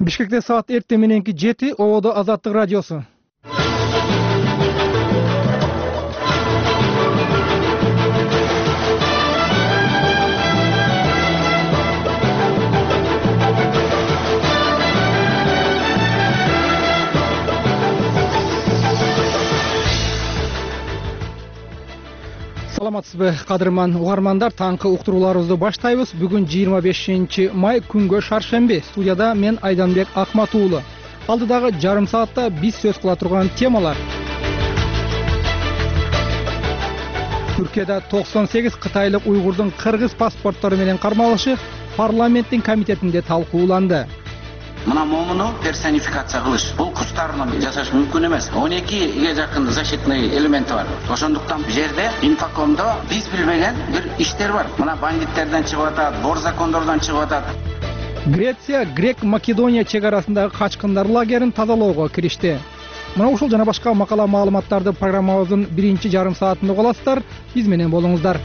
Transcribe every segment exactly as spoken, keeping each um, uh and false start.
Бишкекте саат эртең мененки жети, Ободо Азаттык радиосу. Саламатсызбы, кадырман угармандар, таңкы уктурууларыбызды баштайбыз. Бүгүн жыйырма бешинчи май, күнгө шаршемби. Студияда мен Айданбек Акмат уулу. Алдыдагы жарым саатта биз сөз кыла турган темалар. Түркияда токсон сегиз кытайлык уйгурдун кыргыз паспорттору менен кармалышы парламенттин комитетинде талкууланды. Мына момуну персонификация кылыш. Бул кустарын жасаш мүмкүн эмес. он экиге жакын защитный элементи бар. Ошондуктан бул жерде инфокомдо биз билбеген бир иштер бар. Мына бандиттерден чыгып атат, бор закондордон чыгып атат. Греция Грек-Македония чек арасындагы качкындар лагерин тазалоого киришти. Мына ушул жана башка макала маалыматтарды программабыздын биринчи жарым саатында уга аласыздар. Биз менен болуңуздар.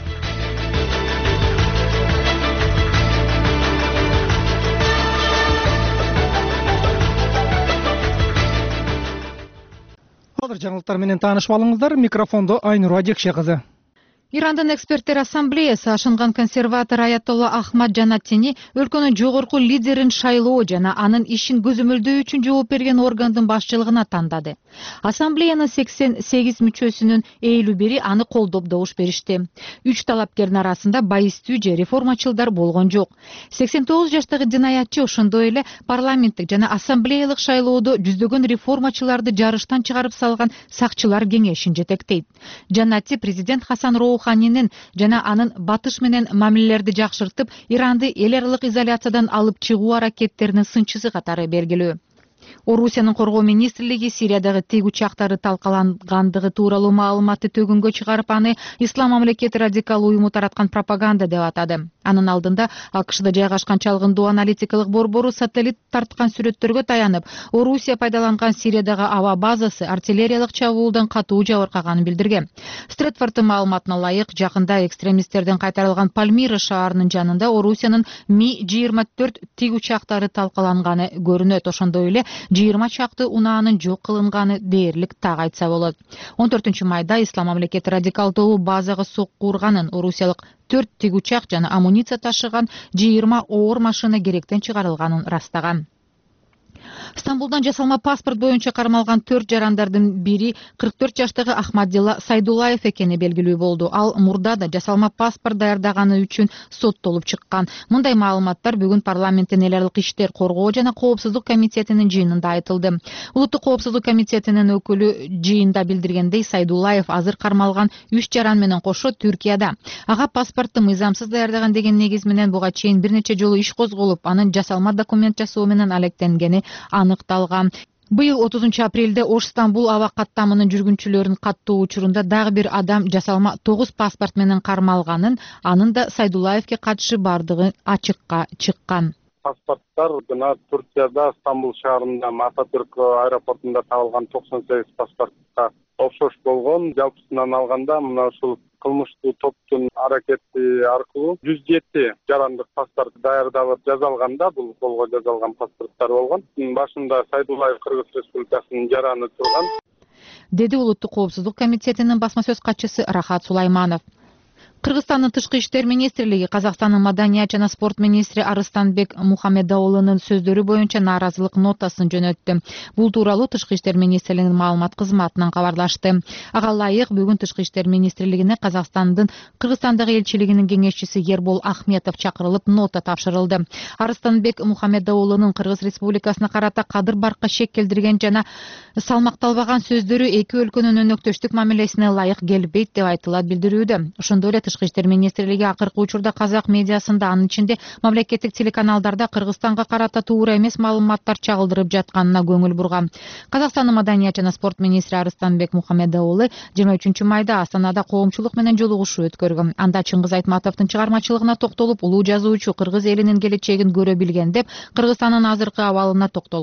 Жаңылыктар менен таанышып алыңыздар. Микрофондо Айнур Ажекше кызы. Ирандын эксперттер ассамблеясы ашынган консерватор Аятолла Ахмад Жанаттини өлкөнүн жогорку лидерин шайлоо жана анын ишин көзөмөлдөө үчүн жооп берген органдын башчылыгына тандады. Ассамблеянын сексен сегиз мүчөсүнүн элүү бири аны колдоп добуш беришти. Үч талапкердин арасында байыстуу же реформачылдар болгон жок. сексен тогуз жаштагы динаятчы ошондой эле парламенттик жана ассамблеялык шайлоодо жүздөгөн реформачыларды жарыштан чыгарып салган сакчылар кеңешин жетектейт. Жанатти президент Хасан Роуханинин жана анын батыш менен мамилелерди жакшыртып, Иранды эл аралык изоляциядан алып чыгуу аракеттеринин сынчысы катары белгилүү. Орусиянын коргоо министрлиги Сириядагы тиг учактары талкалангандыгы тууралуу маалыматты төгүнгө чыгарып, аны Ислам мамлекети радикал уюму тараткан пропаганда деп атады. Анын алдында АКШда жайгашкан чалгындуу аналитикалык борбору сателлит тарткан сүрөттөргө таянып, Орусия пайдаланган Сириядагы аба базасы артиллериялык чабуулдан катуу жабыркаганын билдирген. Стретфордтун маалыматына ылайык, жакында экстремисттерден кайтарылган Пальмира шаарынын жанында Орусиянын Ми жыйырма төрт тиг учактары талкаланганы көрүнөт. Ошондой эле жыйырма чакты унаанын жок кылынганы дээрлик так айтса болот. он төртүнчү майда Ислам мамлекети радикал тобу базага сокку урганын, орусиялык төрт тиг учак жана амуниция ташыган жыйырма оор машина керектен чыгарылганын растаган. Стамбулдан жасалма паспорт боюнча кармалган төрт жарандардын бири кырк төрт жаштагы Ахмадилла Сайдулаев экени белгилүү болду. Ал мурда да жасалма паспорт даярдаганы үчүн соттолуп чыккан. Мындай маалыматтар бүгүн парламенттин эл аралык иштер коргоо жана коопсуздук комитетинин жыйынында айтылды. Улуттук коопсуздук комитетинин өкүлү жыйында билдиргендей, Сайдулаев азыр кармалган үч жаран менен кошо Түркияда. Ага паспортту мыйзамсыз даярдаган деген негиз менен буга чейин бир нече жолу иш козголуп, анын жасалма документ жасоо менен алектенгени аныкталган. Быйыл отузунчу апрелде Ош Стамбул аба каттамынын жүргүнчүлөрүнүн каттоо учурунда дагы бир адам жасалма тогуз паспорт менен кармалганын, анын да Сайдулаевке катышы бардыгы ачыкка чыккан. Паспорттар жана Турцияда Стамбул шаарында Ататүрк аэропортунда табылган токсон сегиз паспортко окшош болгон. Жалпысынан алганда мына ушул кылмыштуу топтун аракети аркылуу жүз жети жарандык паспорт даярдалып жазалганда, бул колго жазалган паспорттар болгон. Башында Сайдулаев Кыргыз Республикасынын жараны турган, деди Улуттук коопсуздук комитетинин басма сөз катчысы Рахат Сулайманов. Кыргызстандын тышкы иштер министрлиги Казакстандын маданият жана спорт министри Арыстанбек Мухаммедоулунун сөздөрү боюнча нааразылык нотасын жөнөттү. Бул тууралуу тышкы иштер министрлигинин маалымат кызматынан кабарлашты. Ага ылайык, бүгүн тышкы иштер министрлигине Казакстандын Кыргызстандагы элчилигинин кеңешчиси Ербол Ахметов чакырылып нота тапшырылды. Арыстанбек Мухаммедоулунун Кыргыз Республикасына карата кадыр баркка шек келтирген жана салмакталбаган сөздөрү эки өлкөнүн өнөктөштүк мамилесине ылайык келбейт деп айтылат билдирүүдө. Ошондой эле Тышкы иштер министрлиги акыркы учурда казак медиасында, анын ичинде мамлекеттик телеканалдарда Кыргызстанга карата туура эмес маалыматтар чагылдырып жатканына көңүл бурган. Казакстандын маданият жана спорт министри Арыстанбек Мухаммедоулу жыйырма үчүнчү майда Астанада коомчулук менен жолугушуу өткөргөн. Анда Чыңгыз Айтматовдун чыгармачылыгына токтолуп, улуу жазуучу кыргыз элинин келечегин көрө билген деп Кыргызстандын азыркы абалына токтолгон.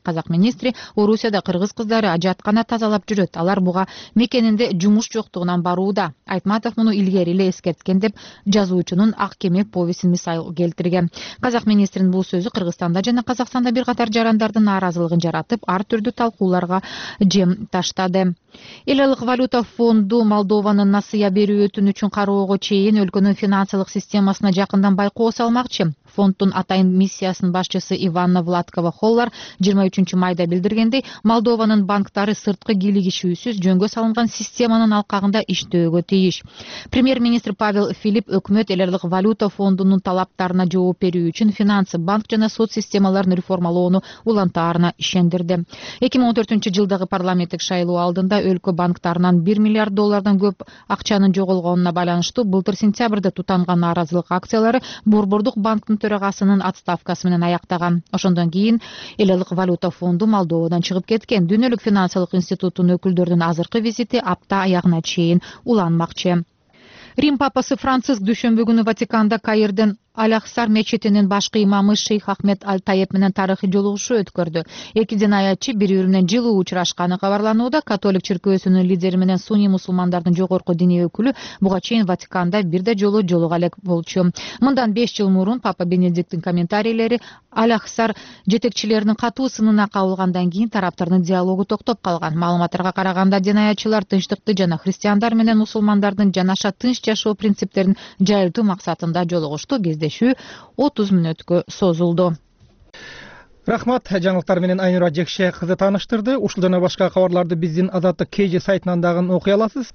Казак министри Орусияда кыргыз кыздары ажаткана тазалап жүрөт. Алар буга мекенинде жумуш жоктугунан барууда. Айтматов муну илгери эле эскерткен деп жазуучунун Ак кеме повесин мисал келтирген. Казак министринин бул сөзү Кыргызстанда жана Казакстанда бир катар жарандардын нааразылыгын жаратып, ар түрдүү талкууларга жем таштады. Эл аралык валюта фонду Молдованын насыя берүү өтүнү үчүн кароого чейин өлкөнүн финансылык системасына жакындан байкоо салмакчы. Фонддун атайын миссиясынын башчысы Иванна Владкова Холлар жыйырма үчүнчү майда билдиргендей, Молдованын банктары сырткы кийлигишүүсүз жөнгө салынган системанын алкагында иштөөгө тийиш. Премьер-министр Павел Филипп өкмөт эл аралык валюта фондунун талаптарына жооп берүү үчүн финанс, банк жана сот системаларын реформалоону улантаарына ишендирди. эки миң он төртүнчү жылдагы парламенттик шайлоо алдында өлкө банктарынан бир миллиард доллардан көп акчанын жоголгонуна байланыштуу былтыр сентябрда тутанган нааразылык акциялары Борбордук банктын төрагасынын отставкасы менен аяктаган. Ошондон кийин эл аралык валюта фонду Молдовадан чыгып кеткен. Дүйнөлүк финансылык институттун өкүлдөрүнүн азыркы визити апта аягына чейин уланмакчы. Рим папасы Франциск дүйшөмбү күнү Ватиканда Каирден Аль-Ахсар мечетинин башкы имамы Шейх Ахмед Аль-Таеп менен тарыхый жолугушуу өткөрдү. Эки динаятчы бири-бири менен жылуу учурашканы кабарланууда. Католик чиркөөсүнүн лидери менен сунний мусулмандардын жогорку диний өкүлү буга чейин Ватиканда бир да жолу жолуга элек болчу. Мындан беш жыл мурун Папа Бенедикттин комментарийлери Аль-Ахсар жетекчилеринин катуу сынына кабылгандан кийин тараптардын диалогу токтоп калган. Маалыматтарга караганда, динаятчылар тынчтыкты жана христиандар менен мусулмандардын жанаша тынч жашоо принциптерин жайылтуу максатында жолугушту. Кездешүү отуз мүнөткө созулду. Рахмат, жаңылыктар менен Айнура Жекше кызы тааныштырды. Ушул жана башка кабарларды биздин Азаттык кей же сайтынан дагы окуй аласыз.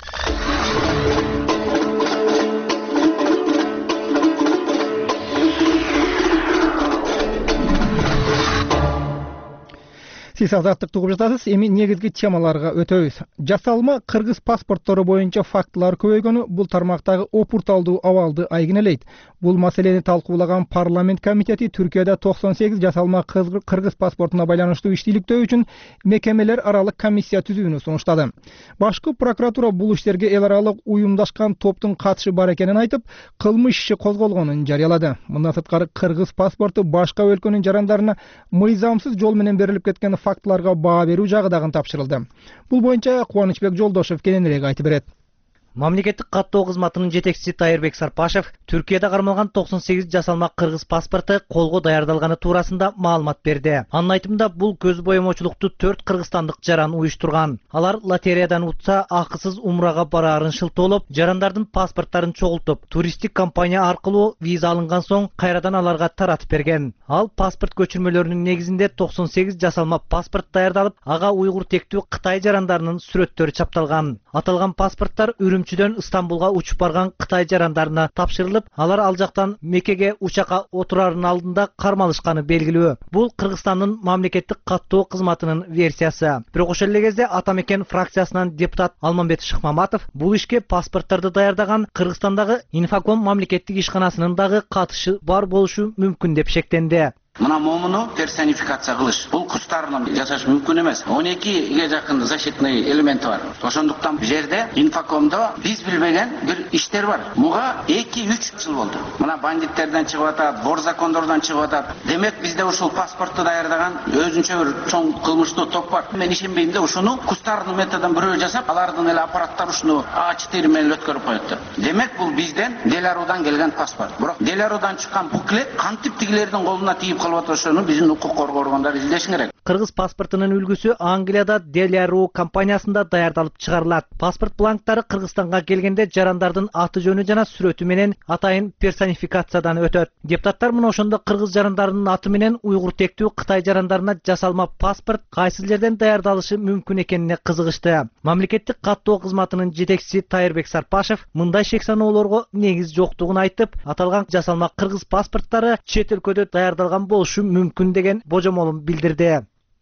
Сиз Азаттыкты угуп жатасыз. Эми негизги темаларга өтөбүз. Жасалма кыргыз паспорттору боюнча фактылар көбөйгөнү бул тармактагы опурталдуу абалды айгинелейт. Бул маселени талкуулаган парламент комитети Түркияда токсон сегиз жасалма кыргыз паспортуна байланыштуу иштийликтөө үчүн мекемелер аралык комиссия түзүүнү сунуштады. Башкы прокуратура бул иштерге эл аралык уюмдашкан топтун катышы бар экенин айтып, кылмыш иши козголгонун жарыялады. Мындан сырткары кыргыз паспорту башка өлкөнүн жарандарына мыйзамсыз жол менен берилип кеткен фактыларга баа берүү жагы дагы тапшырылды. Бул боюнча Кубанычбек Жолдошев кененирээк айтып берет. Мамлекеттик каттоо кызматынын жетекчиси Тайырбек Сарпашев Түркияда кармалган токсон сегиз жасалма кыргыз паспорту колго даярдалганы туурасында маалымат берди. Анын айтымында бул көз боемочулукту төрт кыргызстандык жаран уюштурган. Алар лотереядан утса акысыз умрага бараарын шылтоолоп, жарандардын паспорттарын чогултуп, туристтик компания аркылуу виза алынган соң кайрадан аларга таратып берген. Ал паспорт көчүрмөлөрүнүн негизинде токсон сегиз жасалма паспорт даярдалып, ага уйгур тектүү Кытай жарандарынын сүрөттөрү чапталган. Аталган паспорттар Үрүмчүдөн Стамбулга учуп барган Кытай жарандарына тапшырылып, алар ал жактан Меккеге учакка отурарын алдында кармалышканы белгилүү. Бул Кыргызстандын мамлекеттик каттоо кызматынын версиясы. Бирок ошол эле кезде Ата Мекен фракциясынан депутат Алмамбет Шыкмаматов бул ишке паспорттарды даярдаган Кыргызстандагы Инфоком мамлекеттик ишканасынын дагы катышы бар болушу мүмкүн деп шектенди. Мына момуну персонификация кылыш. Бул кустарынан жасаш мүмкүн эмес. он экиге жакын защитный элементи бар. Ошондуктан бул жерде Инфокомдо биз билбеген бир иштер бар. Буга эки үч жыл болду. Мына бандиттерден чыгып атат, вор закондордон чыгып атат. Демек бизде ушул паспортту даярдаган өзүнчө бир чоң кылмыштуу топ бар. Мен ишенбейм да ушуну кустардын методун бирөө жасап, алардын эле аппараттары ушуну А четыре менен өткөрүп коет деп. Демек бул бизден Деларудан келген паспорт. Бирок Деларудан чыккан буклет кантип тигилердин колуна тийип ошону биздин укук коргоо органдары издеши керек. Кыргыз паспортунун үлгүсү Англияда Деляру компаниясында даярдалып чыгарылат. Паспорт бланктары Кыргызстанга келгенде жарандардын аты жөнү жана сүрөтү менен атайын персонификациядан өтөт. Депутаттар мына ошондо кыргыз жарандарынын аты менен уйгур тектүү Кытай жарандарына жасалма паспорт кайсы жерден даярдалышы мүмкүн экенине кызыгышты. Мамлекеттик каттоо кызматынын жетекчиси Тайырбек Сарпашев мындай шек саноолорго негиз жоктугун айтып, аталган жасалма кыргыз паспорттары чет өлкөдө даярдалган болушу мүмкүн деген божомолун билдирди.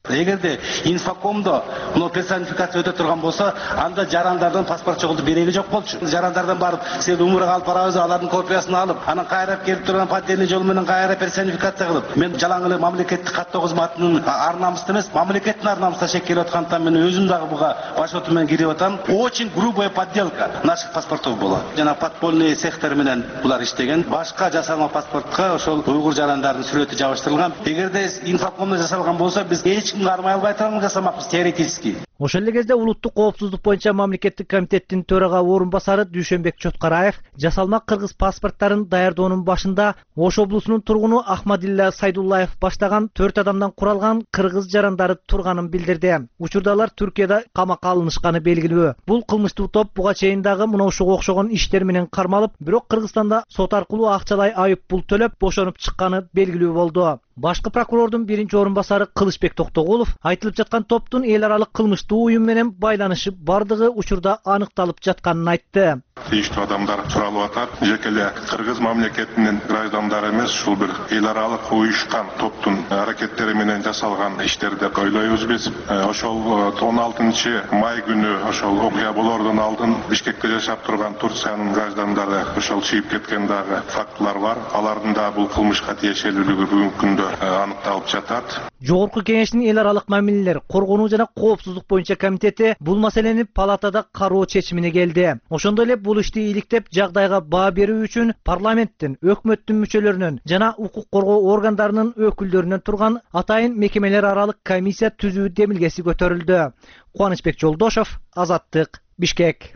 Эгерде инфокомдо мына персонификация өтө турган болсо, анда жарандардан паспорт чогулту берели жок болчу. Жарандардан барып, сиз умурга алып барабыз, алардын копиясын алып, анан кайрап келип турган поддельный жол менен кайра персонификация кылып, мен жалаң эле мамлекеттик каттоо кызматынын ар намысты эмес, мамлекеттин ар намысына шек келип аткандыктан мен өзүм дагы буга башоту менен кирип атам. Очень грубая подделка наших паспортов болот. Жана подпольный сектор менен булар иштеген. Башка жасалма паспортко ошол уйгур жарандардын сүрөтү жабыштырылган. Эгерде инфокомдо жасалган болсо, биз эч кимге кармай албай турган жасамакпыз теоретически. Ошол эле кезде улуттук коопсуздук боюнча мамлекеттик комитеттин төрага орун басары Дүйшөнбек Чоткараев жасалма кыргыз паспорттарын даярдоонун башында Ош облусунун тургуну Ахмадилла Сайдуллаев баштаган төрт адамдан куралган кыргыз жарандары турганын билдирди. Учурда алар Түркияда камакка алынышканы белгилүү. Бул кылмыштуу топ буга чейин дагы мына ушуга окшогон иштер менен кармалып, бирок Кыргызстанда сот аркылуу акчалай айып пул төлөп бошонуп чыкканы белгилүү болду. Башкы прокурордун биринчи орун басары Кылычбек Токтогулов айтылып жаткан топтун эл аралык кылмыштуу уюм менен байланышы бардыгы учурда аныкталып жатканын айтты. Тийиштүү адамдар суралып атат. Жеке эле Кыргыз мамлекетинин граждандары эмес, ушул бир эл аралык уюшкан топтун аракеттери менен жасалган иштер деп ойлойбуз биз. Ошол он алтынчы май күнү ошол окуя болоордон алдын Бишкекте жашап турган Турциянын граждандары ошол чыйып кеткен дагы фактылар бар. Алардын да бул кылмышка тиешелүүлүгү бүгүнкү күндө аныкталып жатат. Жогорку кеңештин эл аралык мамилелер, коргонуу жана коопсуздук боюнча комитети бул маселени палатада кароо чечимине келди. Ошондой эле бул ишти иликтеп жагдайга баа берүү үчүн парламенттин, өкмөттүн мүчөлөрүнүн жана укук коргоо органдарынын өкүлдөрүнөн турган атайын мекемелер аралык комиссия түзүү демилгеси көтөрүлдү. Кубанычбек Жолдошов, Азаттык, Бишкек.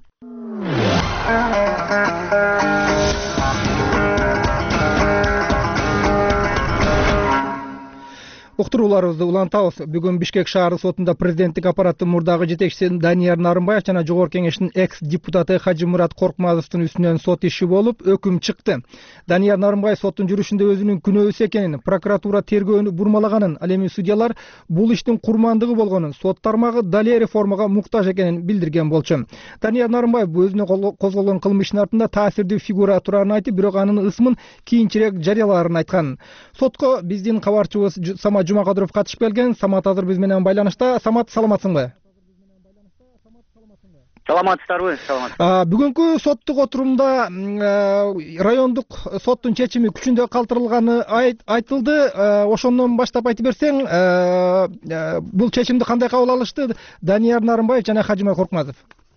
Уктурууларыбызды улантабыз. Бүгүн Бишкек шаары сотунда президенттик аппараттын мурдагы жетекчиси Данияр Нарымбаев жана Жогорку кеңештин экс депутаты Хажимурат Коркмазовдун үстүнөн сот иши болуп, өкүм чыкты. Данияр Нарымбаев соттун жүрүшүндө өзүнүн күнөөсү экенин, прокуратура тергөөнү бурмалаганын, ал эми судьялар бул иштин курмандыгы болгонун, сот тармагы далее реформага муктаж экенин билдирген болчу. Данияр Нарымбаев өзүнө козголгон кылмыш иштин артында таасирдүү фигура турарын айтып, бирок анын ысмын кийинчерээк жарыялаарын айткан. Сотко биздин кабарчыбыз Самат Жумакадыров катышып келген. Самат азыр биз менен байланышта. Самат, саламатсыңбы? Саламатсыздарбы? Саламат. Бүгүнкү соттук отурумда райондук соттун чечими күчүндө калтырылганы айтылды. Ошондон баштап айтып берсең, бул чечимди кандай кабыл алышты Данияр Нарымбаев жана Хажимурат Коркмазов?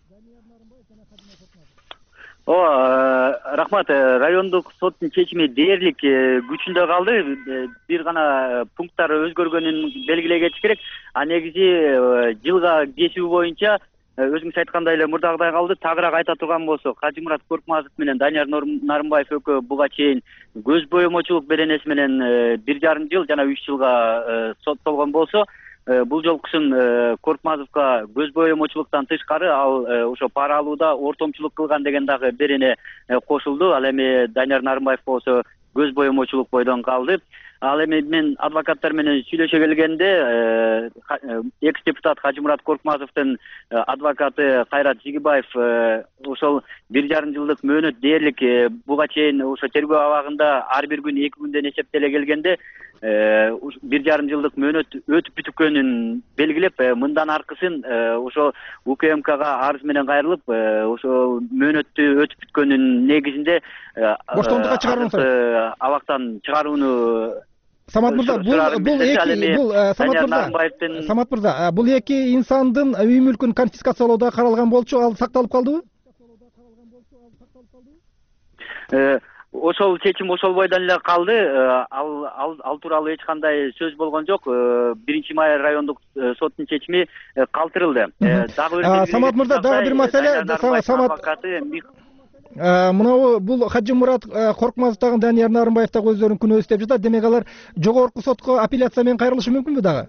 О, рахмат. Райондук соттун чечими дээрлик күчүндө калды. Бир гана пункттары өзгөргөнүн белгилей кетиш керек. А негизи жылга кесүү боюнча өзүңүз айткандай эле мурдагыдай калды. Тагыраак айта турган болсок, Хажимурат Коркмазов менен Данияр Нарымбаев экөө буга чейин көз боемочулук беренеси менен бир жарым жыл жана үч жылга соттолгон болсо, бул жолкусун Коркмазовго көз боемочулуктан тышкары ал ошо пара алууда ортомчулук кылган деген дагы берене кошулду. Ал эми Данияр Нарымбаев болсо көз боемочулук бойдон калды. Ал эми мен адвокаттар менен сүйлөшө келгенде экс депутат Хажимурат Коркмазовдун адвокаты Кайрат Жигибаев ошол бир жарым жылдык мөөнөт дээрлик буга чейин ошо тергөө абагында ар бир күн эки күндөн эсептеле келгенде бир жарым жылдык мөөнөт өтүп бүткөнүн белгилеп, мындан аркысын ошо УКМКга арыз менен кайрылып, ошо мөөнөттү өтүп бүткөнүн негизинде боштондукка чыгарууну абактан чыгарууну Самат мырза, бул бул эки бул Самат мырза, Самат мырза, бул эки инсандын үй мүлкүн конфискациялоодо каралган болчу, ал сакталып калдыбы? Ошол чечим ошол бойдон эле калды. Ал ал, ал тууралуу эч кандай сөз болгон жок. биринчи май райондук соттун чечими калтырылды. Дагы Самат мырза, дагы бир маселе, Самат мына бул Хажимурат Коркмазов дагы Данияр Нарымбаев дагы өздөрүнүн күнөөсү деп жатат. Демек алар жогорку сотко апелляция менен кайрылышы мүмкүнбү дагы?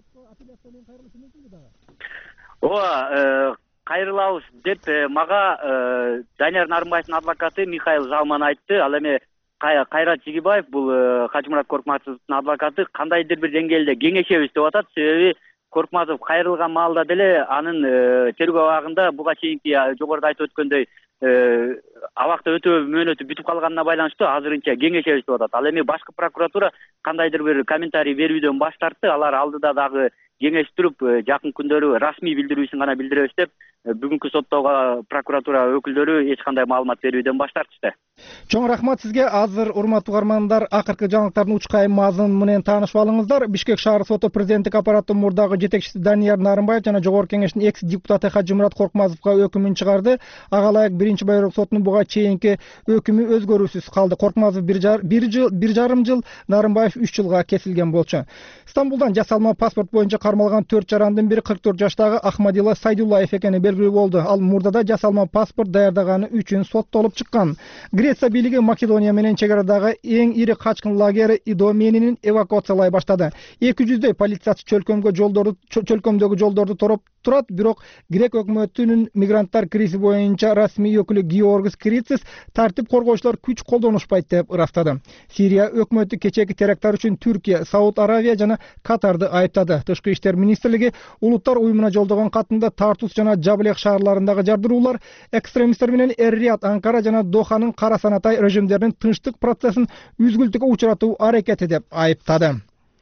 Ооба, кайрылабыз деп мага Данияр Нарымбаевдин адвокаты Михаил Жалман айтты. Ал эми Кайрат Жигибаев, бул Хажимурат Коркмазовдун адвокаты, кандайдыр бир деңгээлде кеңешебиз деп атат. Себеби Коркмазов кайрылган маалда деле анын тергөө абагында буга чейинки жогоруда айтып өткөндөй абакта өтөө мөөнөтү бүтүп калганына байланыштуу азырынча кеңешебиз деп атат. Ал эми башкы прокуратура кандайдыр бир комментарий берүүдөн баш тартты. Алар алдыда дагы кеңештирип, жакын күндөрү расмий билдирүүсүн гана билдиребиз деп бүгүнкү соттоого прокуратура өкүлдөрү эч кандай маалымат берүүдөн баш тартышты. Чоң рахмат сизге. Азыр урматтуу угармандар, акыркы жаңылыктардын учкай мазмуну менен таанышып алыңыздар. Бишкек шаар соту президенттик аппараттын мурдагы жетекчиси Данияр Нарымбаев жана Жогорку Кеңештин экс депутаты Хажымурат Коркмазовго өкүмүн чыгарды. Ага ылайык биринчи байырок сотунун буга чейинки өкүмү өзгөрүүсүз калды. Коркмазов бир жыл, бир жарым жыл, Нарымбаев үч жылга кесилген болчу. Стамбулдан жасалма паспорт боюнча кармалган төрт жарандын бири кырк төрт жаштагы Ахмадилла Сайдуллаев экени белгилүү болду. Ал мурдада жасалма паспорт даярдаганы үчүн соттолуп чыккан. Греция бийлиги Македония менен чек арадагы эң ири качкын лагери Идоменинин эвакуациялай баштады. эки жүздөй полициячы чөлкөмгө жолдорду чөлкөмдөгү жолдорду тороп турат, бирок грек өкмөтүнүн мигранттар кризи боюнча расмий өкүлү Георгис Крицис тартип коргоочулар күч колдонушпайт деп ырастады. Сирия өкмөтү кечээки теракттар үчүн Түркия, Сауд Аравия жана Катарды айыптады. Тышкы иштер министрлиги улуттар уюмуна жолдогон катында Тартус жана Жаблех шаарларындагы жардыруулар экстремисттер менен Эр-Рияд, Анкара жана Доханын кара санатай режимдеринин тынчтык процессин үзгүлтүккө учуратуу аракети деп айыптады.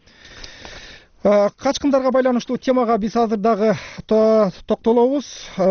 Качкындарга байланыштуу темага биз азыр дагы токтолобуз.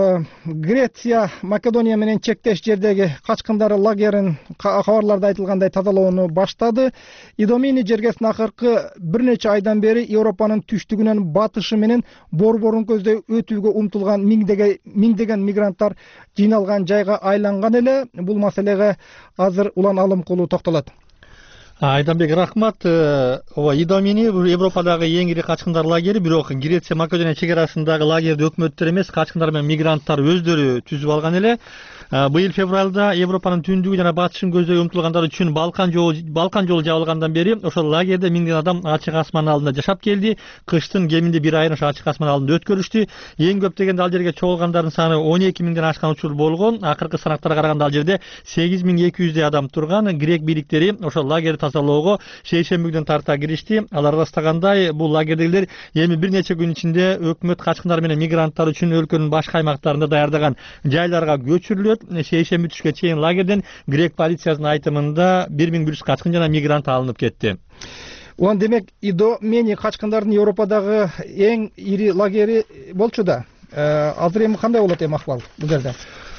Греция Македония менен чектеш жердеги качкындар лагерин кабарларда айтылгандай тазалоону баштады. Идомени жергесин акыркы бир нече айдан бери Европанын түштүгүнөн батышы менен борборун көздөй өтүүгө умтулган миңдеген мигранттар жыйналган жайга айланган эле. Бул маселеге азыр Улан Алымкулу токтолот. Айданбек, рахмат. Ооба, Идомени Европадагы эң ири качкындар лагери, бирок Греция Македония чек арасындагы лагерди өкмөттөр эмес, качкындар менен мигранттар өздөрү түзүп алган эле. Быйыл февралда Европанын түндүгү жана батышын көздөй умтулгандар үчүн Балкан жолу Балкан жолу жабылгандан бери ошол лагерде миңдеген адам ачык асман алдында жашап келди. Кыштын кеминде бир айын ошо ачык асман алдында өткөрүштү. Эң көп дегенде ал жерге чогулгандардын саны он эки миңден ашкан учур болгон. Акыркы санактарга караганда ал жерде сегиз миң эки жүздөй адам турган. Грек бийликтери ошол лагерди тазалоого шейшемби күнүнөн тарта киришти. Алар ырастагандай, бул лагердегилер эми бир нече күн ичинде өкмөт качкындар менен мигранттар үчүн өлкөнүн башка аймактарында даярдаган жайларга көчүрүлөт. Шейшемби түшкө чейин лагерден грек полициясынын айтымында бир миң бир жүз качкын жана мигрант алынып кетти. Улан, демек, Идомени качкындардын Европадагы эң ири лагери болчу да. Азыр эми кандай болот эми акыбал бул жерде?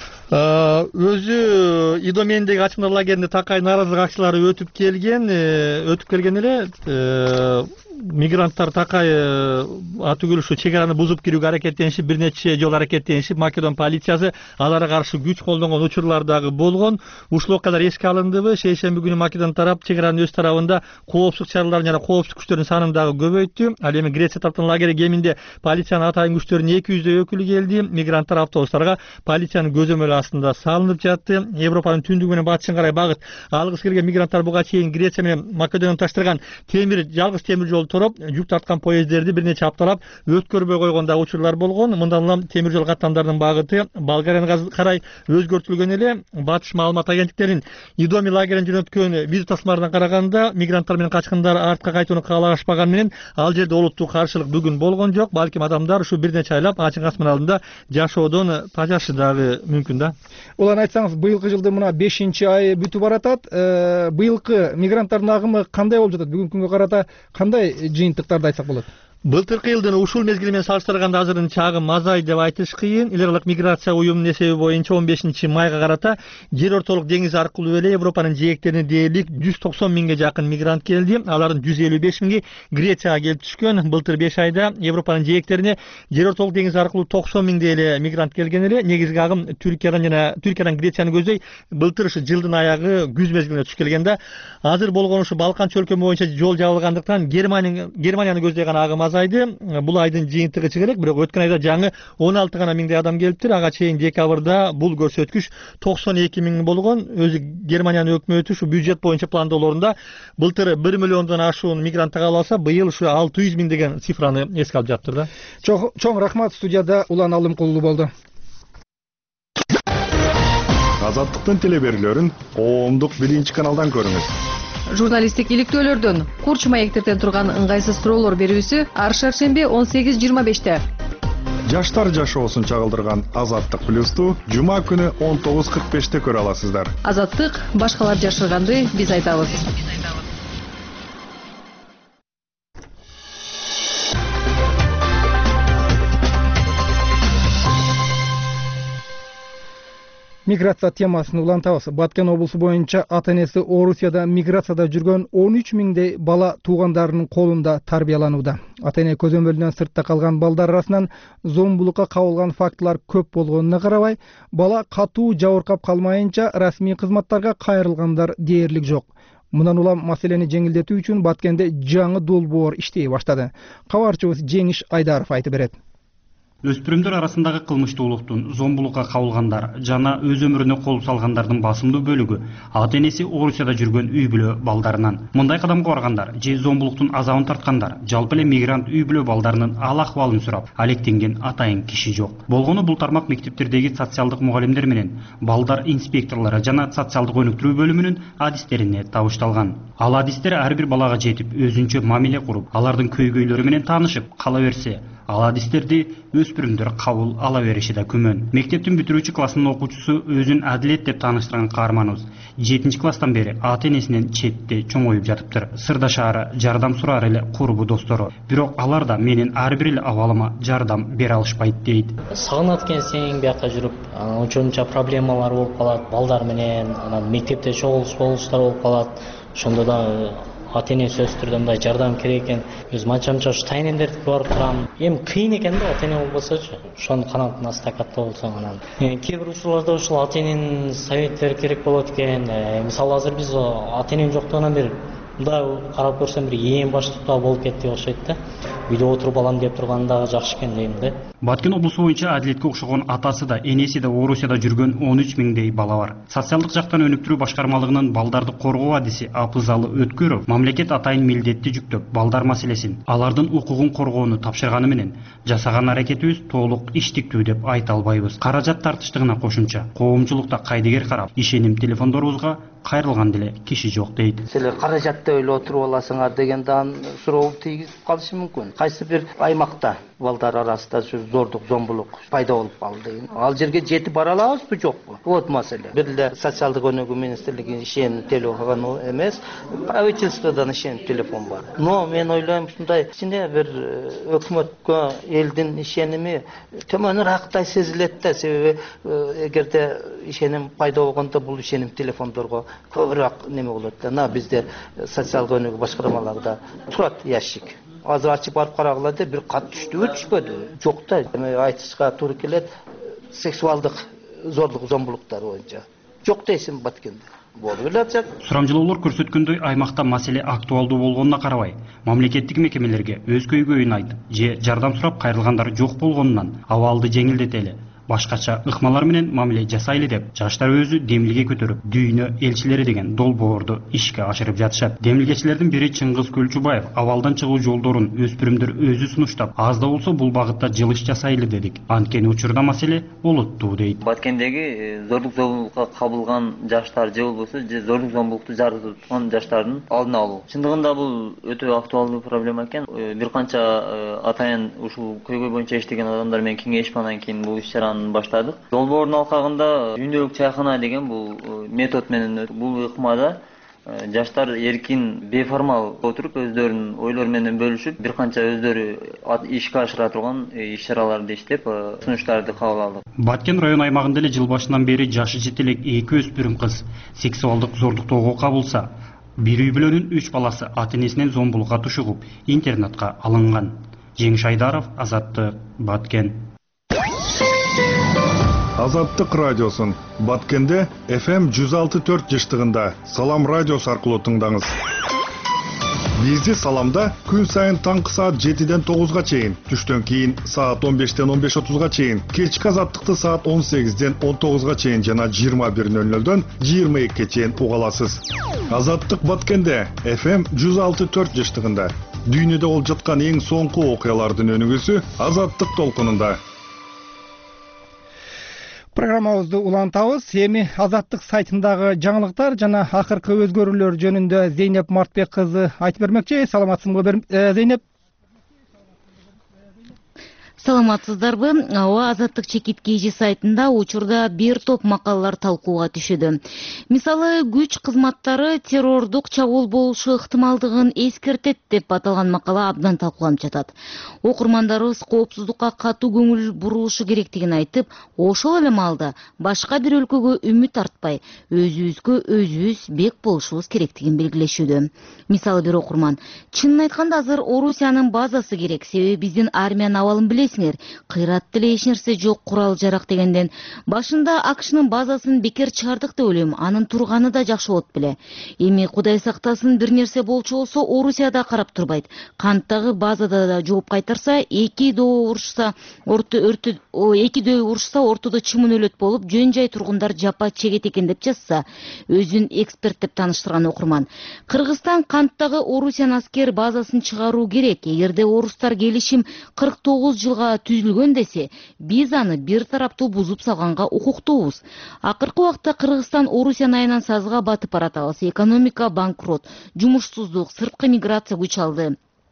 Өзү Идомендеги качкындар лагеринде такай нааразылык акциялары өтүп келген, өтүп келген эле. Мигранттар такай атүгүл ушу чек араны бузуп кирүүгө аракеттенишип, бир нече жолу аракеттенишип, Македон полициясы аларга каршы күч колдонгон учурлар дагы болгон. Ушул окуялар эске алындыбы? Шейшемби күнү Македон тарап чек аранын өз тарабында коопсуздук чараларын жана коопсуздук күчтөрүнүн санын дагы көбөйттү. Ал эми Греция тараптын лагери кеминде полициянын атайын күчтөрүнүн эки жүздөй өкүлү келди. Мигранттар автобустарга полициянын көзөмөлү астында салынып жатты. Европанын түндүгү менен батышына карай багыт алгысы келген мигранттар буга чейин Греция менен Македонияны таштырган темир жалгыз темир жол тороп, жүк тарткан поездерди бир нече апталап өткөрбөй койгон да учурлар болгон. Мындан улам темир жол каттамдарынын багыты Болгарияга карай өзгөртүлгөн эле. Батыш маалымат агенттиктеринин Идоми лагерин жөнөткөн видео тасмалардан караганда, мигранттар менен качкындар артка кайтууну каалашпаган менен ал жерде олуттуу каршылык бүгүн болгон жок. Балким адамдар ушу бир нече айлап ачык асман алдында жашоодон тажашы дагы мүмкүн да. Улан, айтсаңыз, быйылкы жылдын мына бешинчи айы бүтүп баратат. Быйылкы мигранттардын агымы кандай болуп жатат? Бүгүнкү күнгө карата кандай жыйынтыктарды айтсак болот? Былтыркы жылдын ушул мезгили менен салыштырганда азырынча агым азайды деп айтыш кыйын. Эл аралык миграция уюмунун эсеби боюнча он бешинчи майга карата жер ортолук деңиз аркылуу эле Европанын жээктерине дээрлик жүз токсон миңге жакын мигрант келди. Алардын жүз элүү беш миңи Грецияга келип түшкөн. Былтыр беш айда Европанын жээктерине жер ортолук деңиз аркылуу токсон миңдей эле мигрант келген эле. Негизги агым Түркиядан жана Түркиядан Грецияны көздөй былтыр ушу жылдын аягы күз мезгилине түшүп келген да. Азыр болгон ушу Балкан чөлкөмү боюнча жол жабылгандыктан Германияны Германияны көздөйгөн агым азайды. Бул айдын жыйынтыгы чыга элек, бирок өткөн айда жаңы он алты гана миңдей адам келиптир. Ага чейин декабрда бул көрсөткүч токсон эки миң болгон. Өзү Германиянын өкмөтү ушу бюджет боюнча пландоолорунда былтыр бир миллиондон ашуун мигрант кабыл алса, быйыл ушу алты жүз миң деген цифраны эске алып жатыптыр да. Чоң рахмат. Студияда Улан Алымкулу болду. Азаттыктын телеберүүлөрүн коомдук биринчи каналдан көрүңүз. Журналисттик иликтөөлөрдөн, курч маектерден турган ыңгайсыз суроолор берүүсү ар шаршемби он сегиз жыйырма беште. Жаштар жашоосун чагылдырган Азаттык плюсту жума күнү он тогуз кырк беште көрө аласыздар. Азаттык башкалар жашырганды биз айтабыз. Миграция темасын улантабыз. Баткен облусу боюнча ата-энеси Орусияда миграцияда жүргөн он үч миңдей бала туугандарынын колунда тарбияланууда. Ата-эне көзөмөлүнөн сыртта калган балдар арасынан зомбулукка кабылган фактылар көп болгонуна карабай, бала катуу жабыркап калмайынча расмий кызматтарга кайрылгандар дээрлик жок. Мындан улам маселени жеңилдетүү үчүн Баткенде жаңы долбоор иштей баштады. Кабарчыбыз Жеңиш Айдаров айтып берет. Өспүрүмдөр арасындагы кылмыштуулуктун, зомбулукка кабылгандар жана өз өмүрүнө кол салгандардын басымдуу бөлүгү ата-энеси Орусияда жүргөн үй бүлө балдарынан. Мындай кадамга баргандар же зомбулуктун азабын тарткандар, жалпы эле мигрант үй бүлө балдарынын ал акыбалын сурап, алектенген атайын киши жок. Болгону бул тармак мектептердеги социалдык мугалимдер менен балдар инспекторлору жана социалдык өнүктүрүү бөлүмүнүн адистерине табышталган. Ал адистер ар бир балага жетип, өзүнчө мамиле куруп, алардын көйгөйлөрү менен таанышып кала берсе, ал адистерди өспүрүмдөр кабыл ала бериши да күмөн. Мектептин бүтүрүүчү классынын окуучусу өзүн Адилет деп тааныштырган каарманыбыз жетинчи класстан бери ата-энесинен четте чоңоюп жатыптыр. Сырдашаары, жардам сураар эле курбу достору. Бирок алар да менин ар бир эле абалыма жардам бере алышпайт дейт. Сагынат экенсиң, биякка жүрүп, ошончо проблемалар болуп калат, балдар менен, анан мектепте чогулуш болуштар болуп калат. Ошондо да ата-эне сөзсүз түрдө мындай жардам керек экен. Өз манчамча ушу тайнендердикке барып турам. Эми кыйын экен да, ата-эне болбосочу. Ошонун канатына стакатта болсоң анан. Кээ бир учурларда ушул ата-эненин советтери керек болот экен. Мисалы азыр биз ата-энем жоктугунан бери мындай карап көрсөм бир эң баштыкта болуп кетти окшойт да. Үйдө отуруп алам деп турганда жакшы экен дейм да. Баткен облусу боюнча Адилетке окшогон атасы да, энеси да Орусияда жүргөн он үч миңдей бала бар. Социалдык жактан өнүктүрүү башкармалыгынын балдарды коргоо адиси Апызалы Өткөрөв мамлекет атайын милдетти жүктөп, балдар маселесин, алардын укугун коргоону тапшырганы менен жасаган аракетибиз толук иштиктүү деп айта албайбыз. Каражат тартыштыгына кошумча, коомчулукта кайдыгер карап, ишеним телефондорубузга кайрылган деле киши жок дейт. Силер каражатты ойлоп отуруп аласыңар дегенден суроо тийгизип калышы мүмкүн. Кайсы бир аймакта балдар арасында зордук, зомбулук пайда болуп калды. Ал жерге жетип бара алабызбы жокпу? Вот маселе. Бир эле социалдык өнүгүү министрлигинин ишеним телефону эмес, правительстводон ишеним телефон бар. Но мен ойлойм, ушундай ичинде бир өкмөткө элдин ишеними төмөнүрөөктай сезилет да. Себеби эгерде ишеним пайда болгондо бул ишеним телефондорго көбүрөөк неме болот да. На бизде социалдык өнүгүү башкармаларында турат ящик. Азыр ачып барып карагыла деп бир кат түштүбү, түшпөдү? Жок да. Эми айтышка туура келет. Сексуалдык зордук, зомбулуктар боюнча. Жок дейсиң Баткенде. Болуп эле. Сурамжылоолор көрсөткөндөй, аймакта маселе актуалдуу болгонуна карабай, мамлекеттик мекемелерге өз көйгөйүн айтып, же жардам сурап кайрылгандар жок болгонунан абалды жеңилдетели, башкача ыкмалар менен мамиле жасайлы деп жаштар өзү демилге көтөрүп, дүйнө элчилери деген долбоорду ишке ашырып жатышат. Демилгечилердин бири Чыңгыз Көлчүбаев абалдан чыгуу жолдорун өспүрүмдөр өзү сунуштап, аз да болсо бул багытта жылыш жасайлы дедик. Анткени учурда маселе олуттуу дейт. Баткендеги зордук зомбулукка кабылган жаштар же болбосо же зордук зомбулукту жаратып турган жаштардын алдын алуу. Чындыгында бул өтө актуалдуу проблема экен. Бир канча атайын ушул көйгөй боюнча иштеген адамдар менен кеңешип анан кийин бул иш-чараны баштадык. Долбоордун алкагында жүйүндөлүк чайкана деген бул метод менен бул ыкмада жаштар эркин, беформал отуруп өздөрүнүн ойлору менен бөлүшүп, бир канча өздөрү ишке ашыра турган иш-чараларды иштеп, сунуштарды кабыл алдык. Баткен район аймагында эле жыл башынан бери жашы жете элек эки өспүрүм кыз сексуалдык зордуктоого кабылса, бир үй бүлөнүн үч баласы ата-энесинен зомбулукка тушугуп, интернатка алынган. Жеңиш Айдаров, Азаттык, Баткен. Азаттык радиосун Баткенде эф эм жүз алты төрт жыштыгында Салам радиосу аркылуу тыңдаңыз. Бизди Саламда күн сайын таңкы саат жетиден тогузга чейин, түштөн кийин саат он бештен он беш отузга чейин, кечки Азаттыкты саат он сегизден он тогузга чейин жана жыйырма бир нөл нөлдөн жыйырма экиге чейин уга аласыз. Азаттык Баткенде эф эм жүз алты төрт жыштыгында дүйнөдө болуп жаткан эң соңку окуялардын өнүгүүсү Азаттык толкунунда. Программабызды улантабыз. Эми Азаттык сайтындагы жаңылыктар жана акыркы өзгөрүүлөр жөнүндө Зейнеп Мартбек кызы айтып бермекчи. Саламатсыңбы Зейнеп? Саламатсыздарбы? Ооба, Азаттык чекит kg сайтында учурда бир топ макалалар талкууга түшүдү. Мисалы, күч кызматтары террордук чабуул болушу ыктымалдыгын эскертет деп аталган макала абдан талкууланып жатат. Окурмандарыбыз коопсуздукка катуу көңүл бурулушу керектигин айтып, ошол эле маалда башка бир өлкөгө үмүт артпай, өзүбүзгө өзүбүз бек болушубуз керектигин белгилешүүдө. Мисалы, бир окурман: чынын айтканда азыр Орусиянын базасы керек, себеби биздин армиянын абалын билесиңер, кыйрат деле эч нерсе жок, курал жарак дегенден. Башында АКШнын базасын бекер чыгардык деп ойлойм, анын турганы да жакшы болот беле. Эми Кудай сактасын, бир нерсе болчу болсо Орусияда карап турбайт. Канттагы базада да жооп кайтарса, эки дөө урушса, орто өртү эки дөө урушса, ортодо чымын өлөт болуп, жөн жай тургундар жапа чегет экен деп жазса, өзүн эксперт деп тааныштырган окурман. Кыргызстан канттагы Орусиян аскер базасын чыгаруу керек. Эгерде орустар келишим кырк тогуз жылга түзүлгөн десе, биз аны бир тараптуу бузуп салганга укуктуубуз. Акыркы убакта Кыргызстан Орусиян айынан сазга батып баратабыз. Экономика банкрот, жумушсуздук, сырткы миграция күч алды.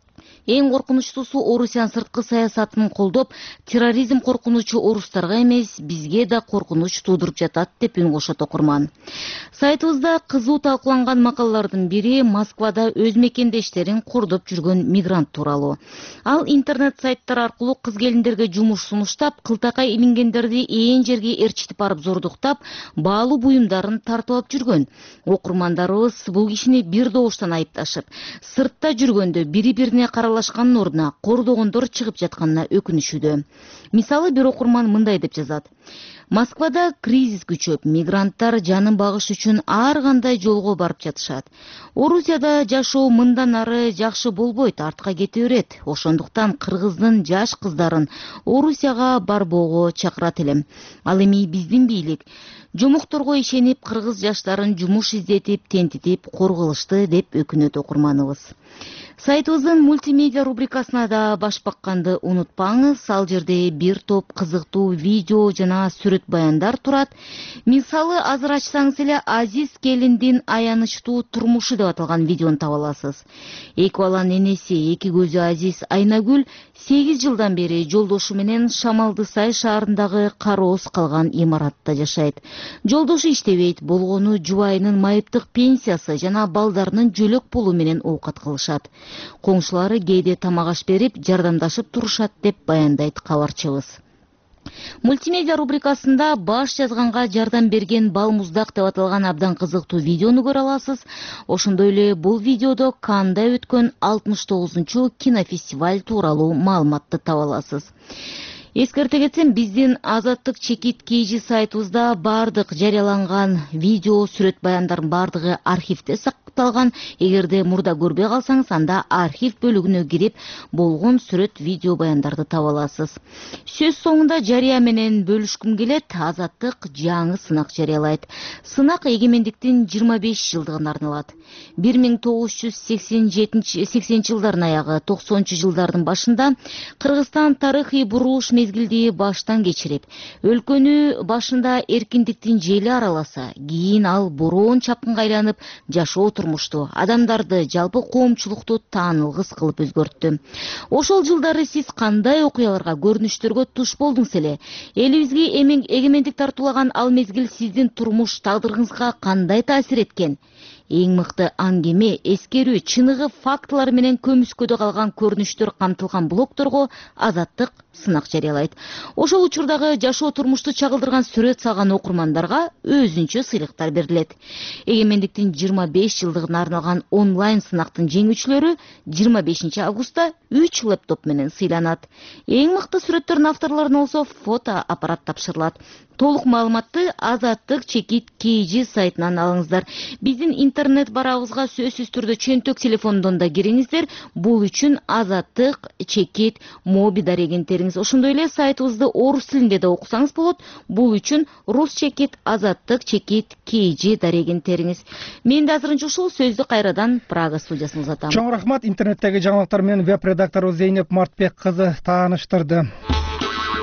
Эң коркунучтуусу, Орусиян сырткы саясатын колдоп, терроризм коркунучу орустарга эмес, бизге да коркунуч туудуруп жатат деп үн кошот окурман. Сайтыбызда кызуу талкууланган макалалардын бири Москвада өз мекендештерин кордоп жүргөн мигрант тууралуу. Ал интернет сайттар аркылуу кыз келиндерге жумуш сунуштап, кылтакай илингендерди ээн жерге ээрчитип барып зордуктап, баалуу буюмдарын тартып алып жүргөн. Окурмандарыбыз бул кишини бир добуштан айыпташып, сыртта жүргөндө бири-бирине каралашкандын ордуна кордогондор чыгып жатканына өкүнүшүүдө. Мисалы, бир окурман мындай деп жазат: Москвада кризис күчөп, мигранттар жанын багыш үчүн ар кандай жолго барып жатышат. Орусияда жашоо мындан ары жакшы болбойт, артка кете берет. Ошондуктан кыргыздын жаш кыздарын Орусияга барбоого чакырат элем. Ал эми биздин бийлик жомокторго ишенип, кыргыз жаштарын жумуш издетип, тентитип, коргулушты деп өкүнөт окурманыбыз. Сайтыбыздын мультимедиа рубрикасына да баш бакканды унутпаңыз. Ал жерде бир топ кызыктуу видео жана сүрөт баяндар турат. Мисалы, азыр ачсаңыз эле Азиз келиндин аянычтуу турмушу деп аталган видеону таба аласыз. Эки баланын энеси, эки көзү Азиз Айнагүл сегиз жылдан бери жолдошу менен Шамалды Сай шаарындагы кароос калган имаратта жашайт. Жолдошу иштебейт, болгону жубайынын майыптык пенсиясы жана балдарынын жөлөк пулу менен оокат кылышат. Коңшулары кээде тамак аш берип, жардамдашып турушат деп баяндайт кабарчыбыз. Мультимедиа рубрикасында баш жазганга жардам берген Балмуздак деп аталган абдан кызыктуу видеону көрө аласыз. Ошондой эле бул видеодо Канда өткөн алтымыш тогузунчу кинофестиваль тууралуу маалыматты таба аласыз. Эскерте кетсем, биздин Азаттык чекит kg сайтыбызда бардык жарыяланган видео, сүрөт баяндардын бардыгы архивде сакталган. Эгерде мурда көрбөй калсаңыз, анда архив бөлүгүнө кирип, болгон сүрөт, видео баяндарды таба аласыз. Сөз соңунда жарыя менен бөлүшкүм келет. Азаттык жаңы сынак жарыялайт. Сынак эгемендиктин жыйырма беш жылдыгына арналат. бир миң тогуз жүз сексенинчи жылдардын аягы, токсонунчу жылдардын башында Кыргызстан тарыхый бурулуш мезгилди баштан кечирип, өлкөнү башында эркиндиктин жели араласа, кийин ал бороон чапкынга айланып, жашоо турмушту, адамдарды, жалпы коомчулукту таанылгыс кылып өзгөрттү. Ошол жылдары сиз кандай окуяларга, көрүнүштөргө туш болдуңуз эле? Элибизге эгемендик тартуулаган ал мезгил сиздин турмуш тагдырыңызга кандай таасир эткен? Эң мыкты аңгеме, эскерүү, чыныгы фактылар менен көмүскөдө калган көрүнүштөр камтылган блогторго Азаттык сынак жарыялайт. Ошол учурдагы жашоо турмушту чагылдырган сүрөт салган окурмандарга өзүнчө сыйлыктар берилет. Эгемендиктин жыйырма беш жылдыгына арналган онлайн сынактын жеңүүчүлөрү жыйырма бешинчи августта үч лэптоп менен сыйланат. Эң мыкты сүрөттөрдүн авторлоруна болсо фото аппарат тапшырылат. Толук маалыматты Азаттык чекит kg сайтынан алыңыздар. Биздин интернет барагыбызга сөзсүз түрдө чөнтөк телефондон да кириңиздер. Бул үчүн Азаттык чекит моби дарегентериңиз. Ошондой эле сайтыбызды орус тилинде да окусаңыз болот. Бул үчүн рус чекит Азаттык чекит kg дарегентериңиз. Мен да азырынча ушул сөздү кайрадан Прага студиясына узатам. Чоң рахмат. Интернеттеги жаңылыктар менен веб редактору Зейнеп Мартбек кызы тааныштырды.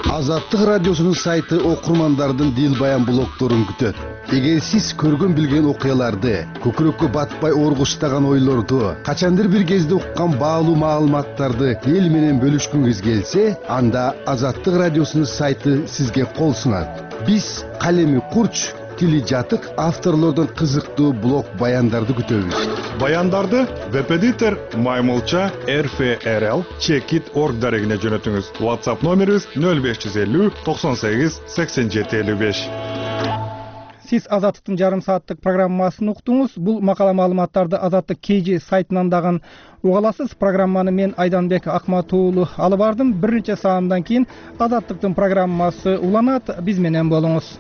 Азаттык радиосунун сайты окурмандардын дил баян блогторун күтөт. Эгер сиз көргөн билген окуяларды, көкүрөккө батпай оргуштаган ойлорду, качандыр бир кезде уккан баалуу маалыматтарды эл менен бөлүшкүңүз келсе, анда Азаттык радиосунун сайты сизге кол сунат. Биз калеми курч, тили жатык авторлордон кызыктуу блог баяндарды күтөбүз. Баяндарды веб-эдитор Маймылча эр эф эр эл чекит точка орг дарегине жөнөтүңүз. WhatsApp номерибиз нөл беш жүз элүү токсон сегиз сексен жети элүү беш. Сиз Азаттыктын жарым сааттык программасын уктуңуз. Бул макала маалыматтарды Азаттык кей жи сайтынан дагы уга аласыз. Программаны мен Айданбек Акмат уулу алып бардым. Бир нече саамдан кийин Азаттыктын программасы уланат. Биз менен болуңуз.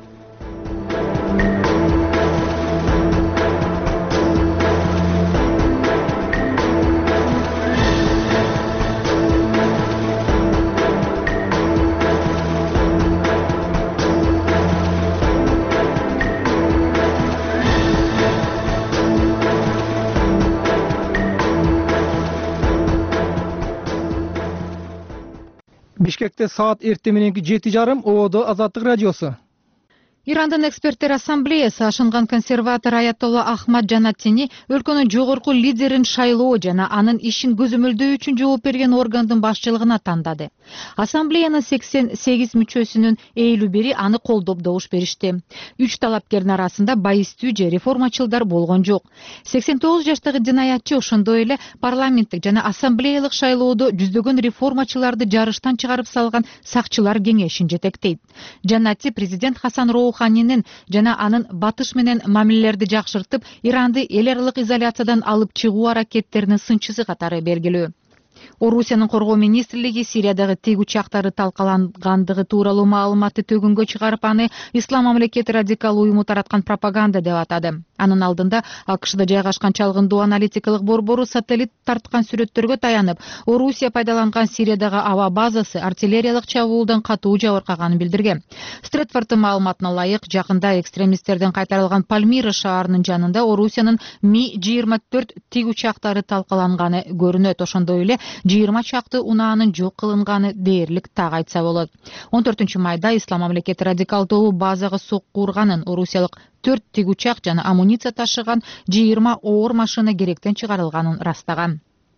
Бишкекте саат эртең мененки жети жарым Ободо Азаттык радиосу. Ирандын эксперттер ассамблеясы ашынган консерватор Аятолла Ахмад Жанаттини өлкөнүн жогорку лидерин шайлоо жана анын ишин көзөмөлдөө үчүн жооп берген органдын башчылыгына тандады. Ассамблеянын сексен сегиз мүчөсүнүн элүү бири аны колдоп добуш беришти. Үч талапкердин арасында байыстуу же реформачылдар болгон жок. сексен тогуз жаштагы динаятчы ошондой эле парламенттик жана ассамблеялык шайлоодо жүздөгөн реформачыларды жарыштан чыгарып салган сакчылар кеңешин жетектейт. Жанатти президент Хасан Роуханинин жана анын батыш менен мамилелерди жакшыртып, Иранды эл аралык изоляциядан алып чыгуу аракеттеринин сынчысы катары белгилүү. Орусиянын коргоо министрлиги Сириядагы тиг учактары талкалангандыгы тууралуу маалыматты төгүнгө чыгарып, аны Ислам мамлекети радикал уюму тараткан пропаганда деп атады. Анын алдында АКШда жайгашкан чалгындуу аналитикалык борбору сателлит тарткан сүрөттөргө таянып, Орусия пайдаланган Сириядагы аба базасы артиллериялык чабуулдан катуу жабыркаганын билдирген. Стретфордтун маалыматына ылайык, жакында экстремисттерден кайтарылган Пальмира шаарынын жанында Орусиянын Ми жыйырма төрт тиг учактары талкаланганы көрүнөт. Ошондой эле жыйырма чакты унаанын жок кылынганы дээрлик так айтса болот. он төртүнчү майда Ислам мамлекети радикал тобу базага сокку урганын, орусиялык төрт тиг учак жана амуниция ташыган жыйырма оор машина керектен чыгарылганын растаган.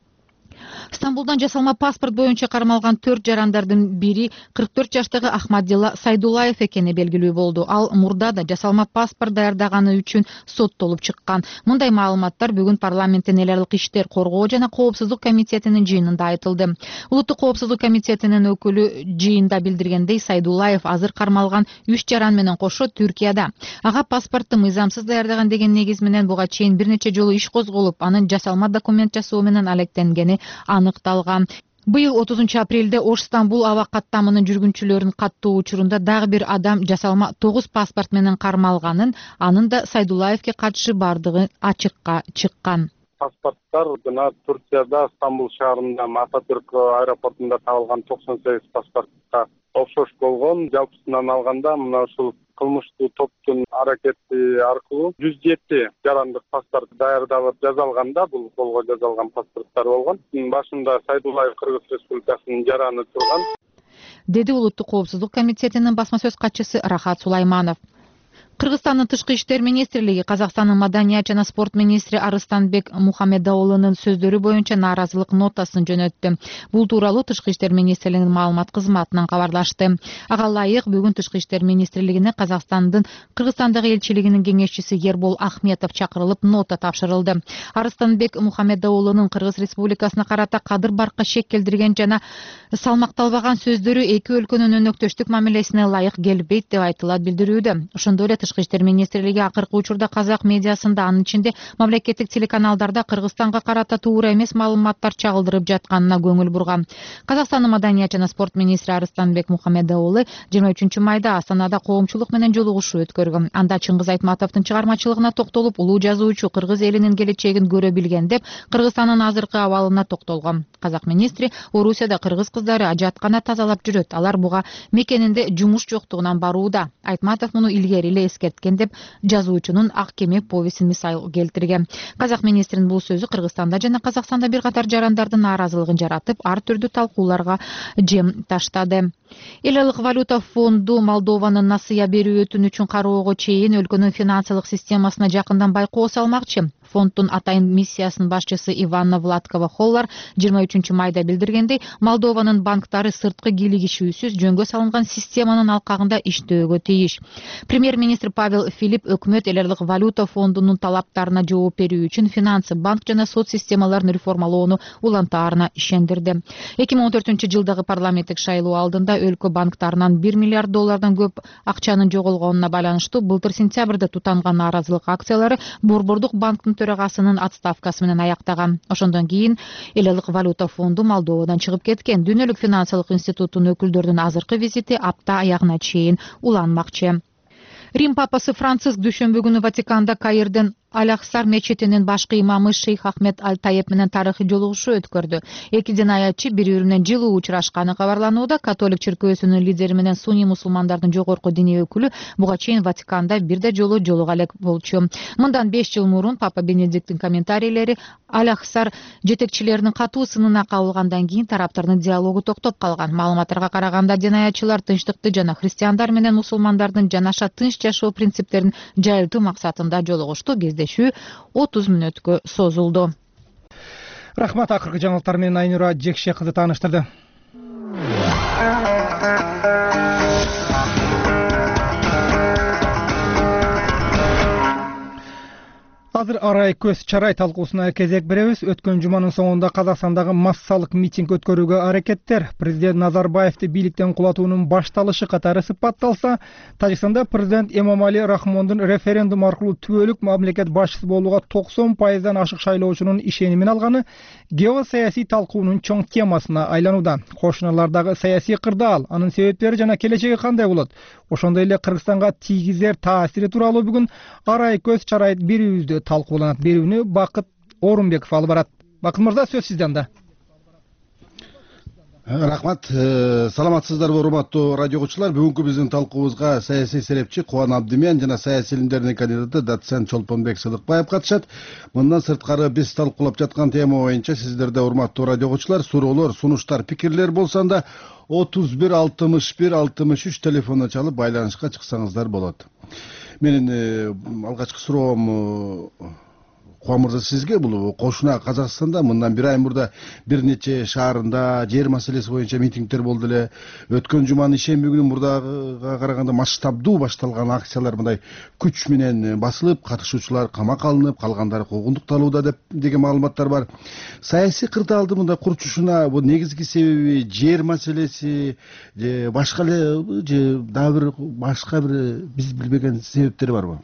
Стамбулдан жасалма паспорт боюнча кармалган төрт жарандардын бири кырк төрт жаштагы Ахмадилла Сайдулаев экени белгилүү болду. Ал мурда да жасалма паспорт даярдаганы үчүн соттолуп чыккан. Мындай маалыматтар бүгүн парламенттин эл аралык иштер коргоо жана коопсуздук комитетинин жыйынында айтылды. Улуттук коопсуздук комитетинин өкүлү жыйында билдиргендей, Сайдулаев азыр кармалган үч жаран менен кошо Түркияда. Ага паспортту мыйзамсыз даярдаган деген негиз менен буга чейин бир нече жолу иш козголуп, анын жасалма документ жасоо менен алектенгени аныкталган. Быйыл отузунчу апрелде Ош Стамбул аба каттамынын жүргүнчүлөрүнүн каттоо учурунда дагы бир адам жасалма тогуз паспорт менен кармалганын, анын да Сайдулаевке катышы бардыгы ачыкка чыккан. Паспорттар жана Турцияда Стамбул шаарында Ататүрк аэропортунда табылган токсон сегиз паспортко окшош болгон. Жалпысынан алганда мына ушул кылмыштуу топтун аракети аркылуу жүз жети жарандык паспорт даярдалып жазалганда, бул колго жазалган паспорттар болгон. Башында Сайдулаев Кыргыз Республикасынын жараны турган, деди Улуттук коопсуздук комитетинин басма сөз катчысы Рахат Сулайманов. Кыргызстандын тышкы иштер министрлиги Казакстандын маданият жана спорт министри Арыстанбек Мухаммедоулунун сөздөрү боюнча нааразылык нотасын жөнөттү. Бул тууралуу тышкы иштер министрлигинин маалымат кызматынан кабарлашты. Ага ылайык, бүгүн тышкы иштер министрлигине Казакстандын Кыргызстандагы элчилигинин кеңешчиси Ербол Ахметов чакырылып нота тапшырылды. Арыстанбек Мухаммедоулунун Кыргыз Республикасына карата кадыр баркка шек келтирген жана салмакталбаган сөздөрү эки өлкөнүн өнөктөштүк мамилесине ылайык келбейт деп айтылат билдирүүдө. Ошондой эле Тышкы иштер министрлиги акыркы учурда казак медиасында, анын ичинде мамлекеттик телеканалдарда Кыргызстанга карата туура эмес маалыматтар чагылдырып жатканына көңүл бурган. Казакстандын маданият жана спорт министри Арыстанбек Мухаммедоулу жыйырма үчүнчү майда Астанада коомчулук менен жолугушуу өткөргөн. Анда Чыңгыз Айтматовдун чыгармачылыгына токтолуп, улуу жазуучу кыргыз элинин келечегин көрө билген деп, Кыргызстандын азыркы абалына токтолгон. Казак министри Орусияда кыргыз кыздары ажаткана тазалап жүрөт. Алар буга мекенинде жумуш жоктугунан барууда. Айтматов муну илгери эле эскерткен деп жазуучунун Ак кеме повестин мисал келтирген. Казак министринин бул сөзү Кыргызстанда жана Казакстанда бир катар жарандардын нааразылыгын жаратып, ар түрдүү талкууларга жем таштады. Эл аралык валюта фонду Молдованын насыя берүү өтүнүчүн кароого чейин өлкөнүн финансылык системасына жакындан байкоо салмакчы. Фонддун атайын миссиясынын башчысы Иванна Владкова Холлар жыйырма үчүнчү майда билдиргендей, Молдованын банктары сырткы кийлигишүүсүз жөнгө салынган системанын алкагында иштөөгө тийиш. Премьер-министр Павел Филипп өкмөт эл аралык валюта фондунун талаптарына жооп берүү үчүн финансы, банк жана сот системаларын реформалоону улантаарына ишендирди. эки миң он төртүнчү жылдагы парламенттик шайлоо алдында өлкө банктарынан бир миллиард доллардан көп акчанын жоголгонуна байланыштуу былтыр сентябрда тутанган нааразылык акциялары Борбордук банктын төрагасынын отставкасы менен аяктаган. Ошондон кийин эл аралык валюта фонду Молдовадан чыгып кеткен. Дүйнөлүк финансылык институттун өкүлдөрүнүн азыркы визити апта аягына чейин уланмакчы. Рим папасы Франциск дүйшөмбү күнү Ватиканда Каирден Аль-Ахсар мечетинин башкы имамы Шейх Ахмед Аль-Таеп менен тарыхый жолугушуу өткөрдү. Эки динаятчы бири-бири менен жылуу учурашканы кабарланууда. Католик чиркөөсүнүн лидери менен сунний мусулмандардын жогорку диний өкүлү буга чейин Ватиканда бир да жолу жолуга элек болчу. Мындан беш жыл мурун Папа Бенедикттин комментарийлери Аль-Ахсар жетекчилеринин катуу сынына кабылгандан кийин тараптардын диалогу токтоп калган. Маалыматтарга караганда, динаятчылар тынчтыкты жана христиандар менен мусулмандардын жанаша тынч жашоо принциптерин жайылтуу максатында жолугушту. Кездешүү отуз мүнөткө созулду. Рахмат, акыркы жаңылыктар менен Айнура Жекше кызы тааныштырды. Азыр арай көз чарай талкуусуна кезек беребиз. Өткөн жуманын соңунда Казакстандагы массалык митинг өткөрүүгө аракеттер президент Назарбаевди бийликтен кулатуунун башталышы катары сыпатталса, Тажикстанда президент Эмомали Рахмондун референдум аркылуу түбөлүк мамлекет башчысы болууга токсон пайыздан ашык шайлоочунун ишенимин алганы геосаясий талкуунун чоң темасына айланууда. Кошуналардагы саясий кырдаал, анын себептери жана келечеги кандай болот? Ошондой эле Кыргызстанга тийгизер таасири тууралуу бүгүн арай көз чарай берүүбүздө талкууланат. Берүүнү Бакыт Орунбеков алып барат. Бакыт мырза, сөз сизден да. Рахмат. Саламатсыздарбы, урматтуу радио угуучулар? Бүгүнкү биздин талкуубузга саясий серепчи Кубан Абдимен жана саясий илимдердин кандидаты доцент Чолпонбек Сыдыкбаев катышат. Мындан сырткары биз талкуулап жаткан тема боюнча сиздерде, урматтуу радио угуучулар, суроолор, сунуштар, пикирлер болсонда отуз бир алтымыш бир алтымыш үч телефонуна чалып байланышка чыксаңыздар болот. Менин алгачкы суроом Кубан мырза сизге. Бул кошуна Казакстанда мындан бир ай мурда бир нече шаарында жер маселеси боюнча митингдер болду эле. Өткөн жуманын ишемби күнү мурдага караганда масштабдуу башталган акциялар мындай күч менен басылып, катышуучулар камакка алынып, калгандары куугунтукталууда деп деген маалыматтар бар. Саясий кырдаалдын мындай курчушуна бул негизги себеби жер маселеси же башка эле же дагы бир башка бир биз билбеген себептери барбы?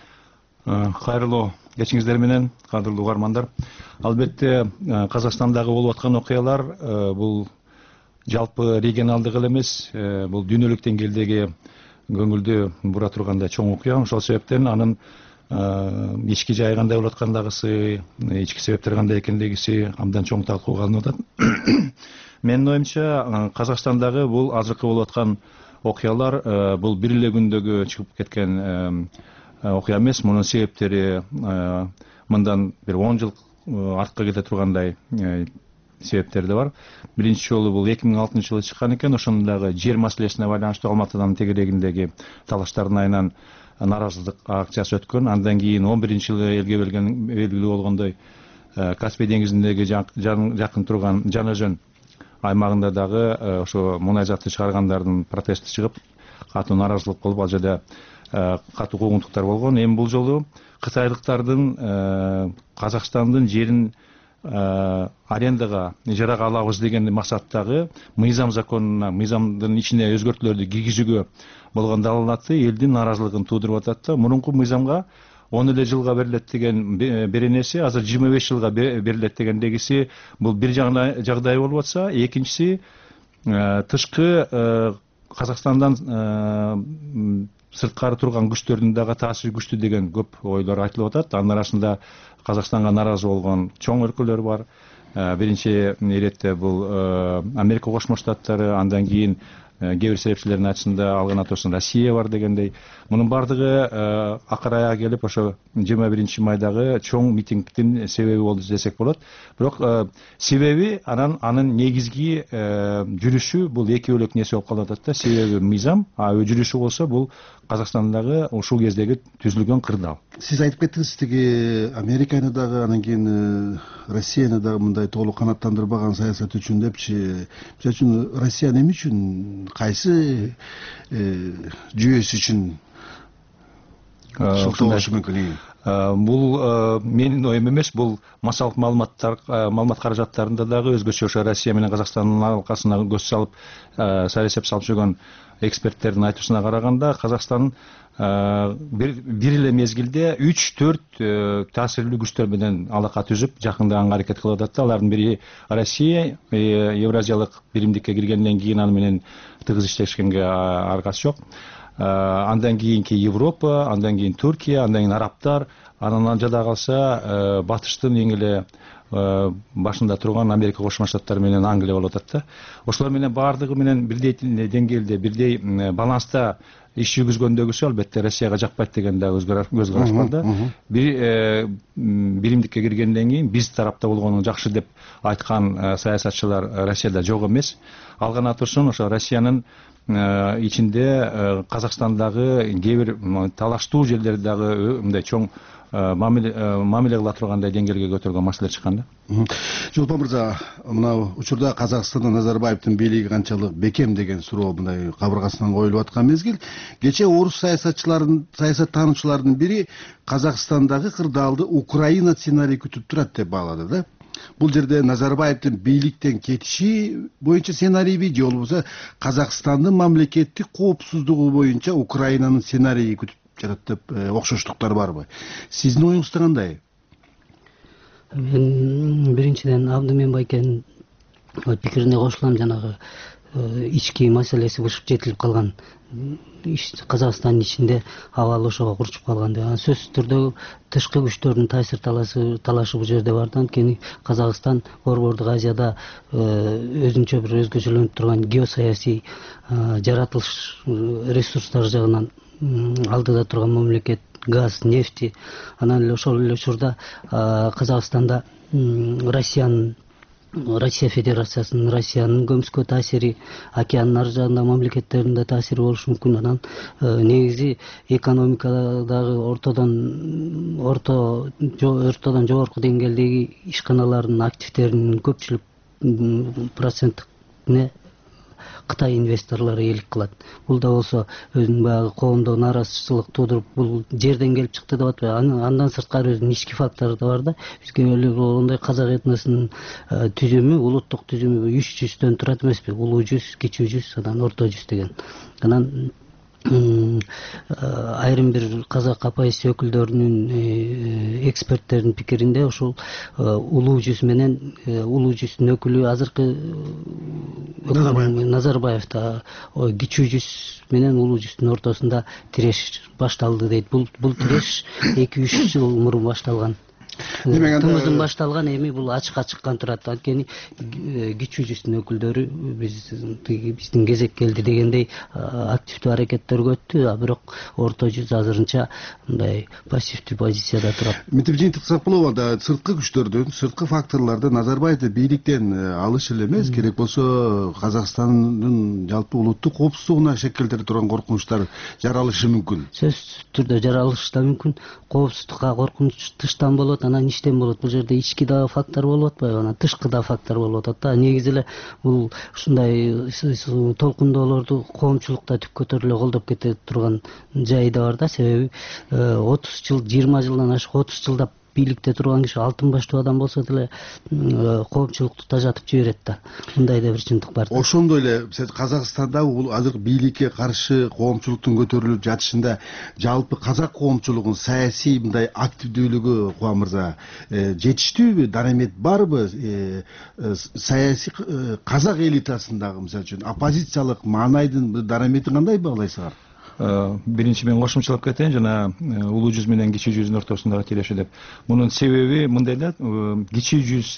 Кайрылуу кечиңиздер менен, кадырлуу угармандар. Албетте Казакстандагы болуп аткан окуялар бул жалпы регионалдык эле эмес, бул дүйнөлүк деңгээлдеги көңүлдү бура тургандай чоң окуя. Ошол себептен анын ички жайы кандай болуп аткандагысы, ички себептер кандай экендигиси абдан чоң талкууга алынып атат. Менин оюмча, Казакстандагы бул азыркы болуп аткан окуялар бул бир эле күндөгү чыгып кеткен окуя эмес. Мунун себептери мындан бир он жыл артка кете тургандай себептери да бар. Биринчи жолу бул эки миң алтынчы жылы чыккан экен. Ошондагы жер маселесине байланыштуу Алматыдан тегерегиндеги талаштардын айынан нааразылык акциясы өткөн. Андан кийин он биринчи жылы элге белгилүү болгондой Каспий деңизиндеги жакын турган Жанажөн аймагында дагы ошо мунай затты чыгаргандардын протести чыгып, катуу нааразылык болуп, ал жерде катуу куугунтуктар болгон. Эми бул жолу кытайлыктардын Казакстандын жерин арендага, ижарага алабыз деген максаттагы мыйзам законуна, мыйзамдын ичине өзгөртүүлөрдү киргизүүгө болгон далалаты элдин нааразылыгын туудуруп атат да. Мурунку мыйзамга он эле жылга берилет деген беренеси азыр жыйырма беш жылга берилет дегендегиси бул бир жагдай болуп атса, экинчиси тышкы Казакстандан сырткары турган күчтөрдүн дагы таасири күчтүү деген көп ойлор айтылып атат. Анын арасында Казакстанга нааразы болгон чоң өлкөлөр бар. Биринчи иретте бул Америка Кошмо Штаттары, андан кийин кээ бир серепчилердин айтышында ал гана турсун Россия бар дегендей. Мунун бардыгы акыр аяга келип ошо жыйырма биринчи майдагы чоң митингдин себеби болду десек болот. Бирок себеби анан анын негизги жүрүшү бул эки бөлөк нерсе болуп калып атат да. Себеби мыйзам, а жүрүшү болсо бул Казакстандагы ушул кездеги түзүлгөн кырдаал. Сиз айтып кеттиңиз, тиги Американы дагы, анан кийин Россияны дагы мындай толук канааттандырбаган саясат үчүн депчи. Мисалы үчүн Россия эмне үчүн, кайсы жүйөсү үчүн шылтабашы мүмкүн? Бул менин оюм эмес, бул массалык маалыматтар, маалымат каражаттарында дагы өзгөчө ошо Россия менен Казакстандын аркасына көз салып, саясат салып жүргөн эксперттердин айтуусуна караганда, Казакстан бир эле мезгилде үч төрт таасирлүү күчтөр менен алака түзүп, жакындаганга аракет кылып атат. Алардын бири Россия, Евразиялык биримдикке киргенден кийин аны менен тыгыз иштешкенге аргасы жок. Андан кийинки Европа, андан кийин Түркия, андан кийин арабтар, анан жада калса батыштын эң эле башында турган Америка Кошмо Штаттары менен Англия болуп атат да. Ошолор менен баардыгы менен бирдей деңгээлде, бирдей баланста иш жүргүзгөндөгүсү албетте Россияга жакпайт деген да көз караш бар да. Бир биримдикке киргенден кийин биз тарапта болгону жакшы деп айткан саясатчылар Россияда жок эмес. Ал гана турсун ошо Россиянын ичинде Казакстандагы кээ бир талаштуу жерлер дагы мындай чоң мамиле кыла тургандай деңгээлге көтөргөн маселе чыккан да. Жолпон мырза, мына учурда Казакстанда Назарбаевдин бийлиги канчалык бекем деген суроо мындай кабыргасынан коюлуп аткан мезгил. Кечээ орус саясатчылардын, саясаттануучулардын бири Казакстандагы кырдаалды Украина сценарий күтүп турат деп баалады да. Бул жерде Назарбаевдин бийликтен кетиши боюнча сценарийби же болбосо Казакстандын мамлекеттик коопсуздугу боюнча Украинанын сценарийи күтүп жатат деп окшоштуктар барбы? Сиздин оюңузда кандай? Мен биринчиден Абдымен Байкенин пикирине кошулам. Жанагы ички маселеси бышып жетилип калган, Казакстандын ичинде абал ошого курчуп калган деп. Сөзсүз түрдө тышкы күчтөрдүн таасир талашы бул жерде бар да. Анткени Казакстан Борбордук Азияда өзүнчө бир өзгөчөлөнүп турган геосаясий жаратылыш ресурстары жагынан алдыда турган мамлекет, газ, нефти. Анан эле ошол эле учурда Казакстанда Россиянын Россия Федерациясынын, Россиянын көмүскө таасири, океандын ар жагында мамлекеттердин да таасири болушу мүмкүн. Анан негизи экономикадагы ортодон орто ортодон жогорку деңгээлдеги ишканалардын активтеринин көпчүлүк процентине Кытай инвесторлору eelik кылат. Бул да болсо өзүнүн баягы коомдо нааразычылык туудуруп, бул жерден келип чыкты деп атпайбы? Андан сырткары өзүнүн ички фактору да бар да. Бизге эле болгондой казак этносунун түзүмү, улуттук түзүмү үч жүздөн турат эмеспи? Улуу жүз, кичүү жүз, анан орто жүз деген. Анан айрым бир казак апайыс өкүлдөрүнүн, эксперттердин пикиринде ушул улуу жүз менен улуу жүздүн өкүлү азыркы Назарбаев да кичүү жүз менен улуу жүздүн ортосунда тиреш башталды дейт. Бул бул тиреш эки үч жыл мурун башталган. Тымыздын башталган, эми бул ачыкка чыккан турат. Анткени кичүү жүздүн өкүлдөрү биздин кезек келди дегендей активдүү аракеттерге өттү, а бирок орто жүз азырынча мындай пассивдүү позицияда турат. Мынтип жыйынтыксак болобу да, сырткы күчтөрдүн, сырткы факторлордун Назарбаевди бийликтен алышы эле эмес, керек болсо Казакстандын жалпы улуттук коопсуздугуна шекелдере турган коркунучтар жаралышы мүмкүн. Сөзсүз түрдө жаралышы да мүмкүн. Коопсуздукка коркунуч тыштан болот, анан иштен болот. Бул жерде ички да фактор болуп атпайбы, анан тышкы да фактор болуп атат да. Негизи эле бул ушундай толкундоолорду коомчулукта түп көтөрүлө колдоп кете турган жайы да бар да. Себеби отуз жыл, жыйырма жылдан ашык отуз жылдап бийликте турган киши алтын баштуу адам болсо деле коомчулукту тажатып жиберет да. Мындай да бир чындык бар. Ошондой эле Казакстанда бул азыр бийликке каршы коомчулуктун көтөрүлүп жатышында жалпы казак коомчулугунун саясий мындай активдүүлүгү, Кубан мырза, жетиштүүбү, дарамет барбы? Саясий казак элитасындагы, мисалы үчүн, оппозициялык маанайдын дараметин кандай баалайсыңар? Биринчи мен кошумчалап кетейин, жана улуу жүз менен кичүү жүздүн ортосундагы тиреши деп. Мунун себеби мындай да, кичүү жүз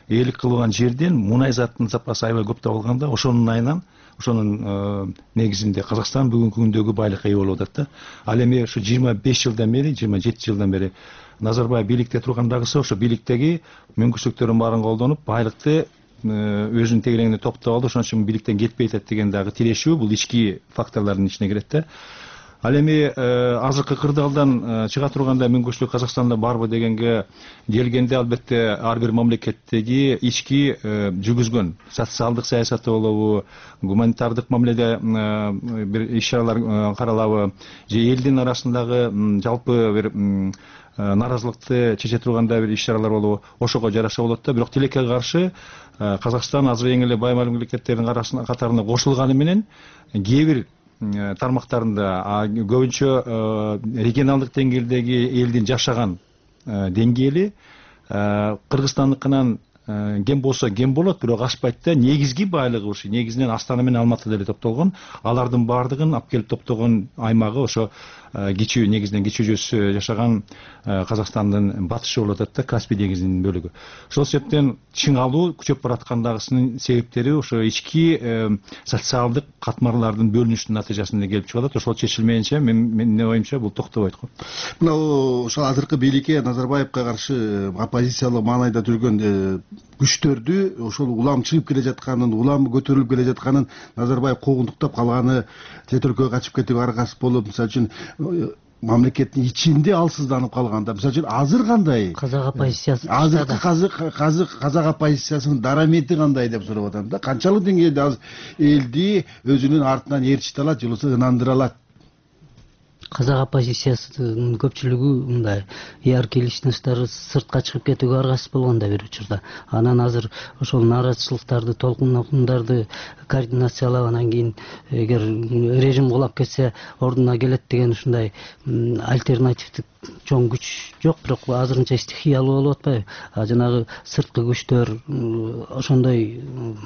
ээлик кылган жерден мунай заттын запасы аябай көп табылганда ошонун айынан ошонун негизинде Казакстан бүгүнкү күндөгү байлыкка ээ болуп атат да. Ал эми ушу жыйырма беш жылдан бери, жыйырма жети жылдан бери Назарбаев бийликте тургандагысы ошо бийликтеги мүмкүнчүлүктөрүн баарын колдонуп, байлыкты өзүнүн тегерегине топтоп алды, ошон үчүн бийликтен кетпей атат деген дагы тирешүү, бул ички факторлордун ичине кирет да. Ал эми азыркы кырдаалдан чыга турганда мүмкүнчүлүк Казакстанда барбы дегенге келгенде, албетте ар бир мамлекеттеги ички жүргүзгөн социалдык саясаты болобу, гуманитардык мамиледе бир иш-чаралар каралабы, же элдин арасындагы жалпы бир нааразылыкты чече турганда бир иш-чаралар болобу, ошого жараша болот да. Бирок тилекке каршы Казакстан азыр эң эле бай мамлекеттердин катарына кошулганы менен кээ бир тармактарында, көбүнчө регионалдык деңгээлдеги элдин жашаган деңгээли Кыргызстандыкынан кем болсо кем болот, бирок ашпайт да. Негизги байлыгы ушу негизинен Астана менен Алматы деле топтолгон. Алардын баардыгын алып келип топтогон аймагы ошо кичүү, негизинен кичүү жүз жашаган Казакстандын батышы болуп атат да, Каспий деңизинин бөлүгү. Ошол себептен чың алуу күчөп бараткандагысынын себептери ошо ички социалдык катмарлардын бөлүнүшүнүн натыйжасында келип чыгат. Ошол чечилмейинче менин оюмча бул токтобойт го. Мына ошол азыркы бийликке, Назарбаевка каршы оппозициялык маанайда жүргөн күчтөрдү ошол улам чыгып келе жатканын, улам көтөрүлүп келе жатканын Назарбаев куугунтуктап калганы, чет өлкөгө качып кетип аргасы болуп, мисалы үчүн мамлекеттин ичинде алсызданып калганда, мисалы үчүн азыр кандай? Казак оппозициясы. Азыркы казак оппозициясынын дарамети кандай деп сурап атам да. Канчалык деңгээлде азыр элди өзүнүн артынан ээрчите алат, же болбосо ынандыра алат? Казак оппозициясынын көпчүлүгү мындай яр келишнештери сыртка чыгып кетүүгө аргасыз болгон да бир учурда. Анан азыр ошол нааразычылыктарды, толкундарды координациялагандан кийин эгер режим кулап кетсе ордуна келет деген ушундай альтернативдик чоң күч жок, бирок азырынча стихиялуу болуп атпайбы? Жанагы сырткы күчтөр ошондой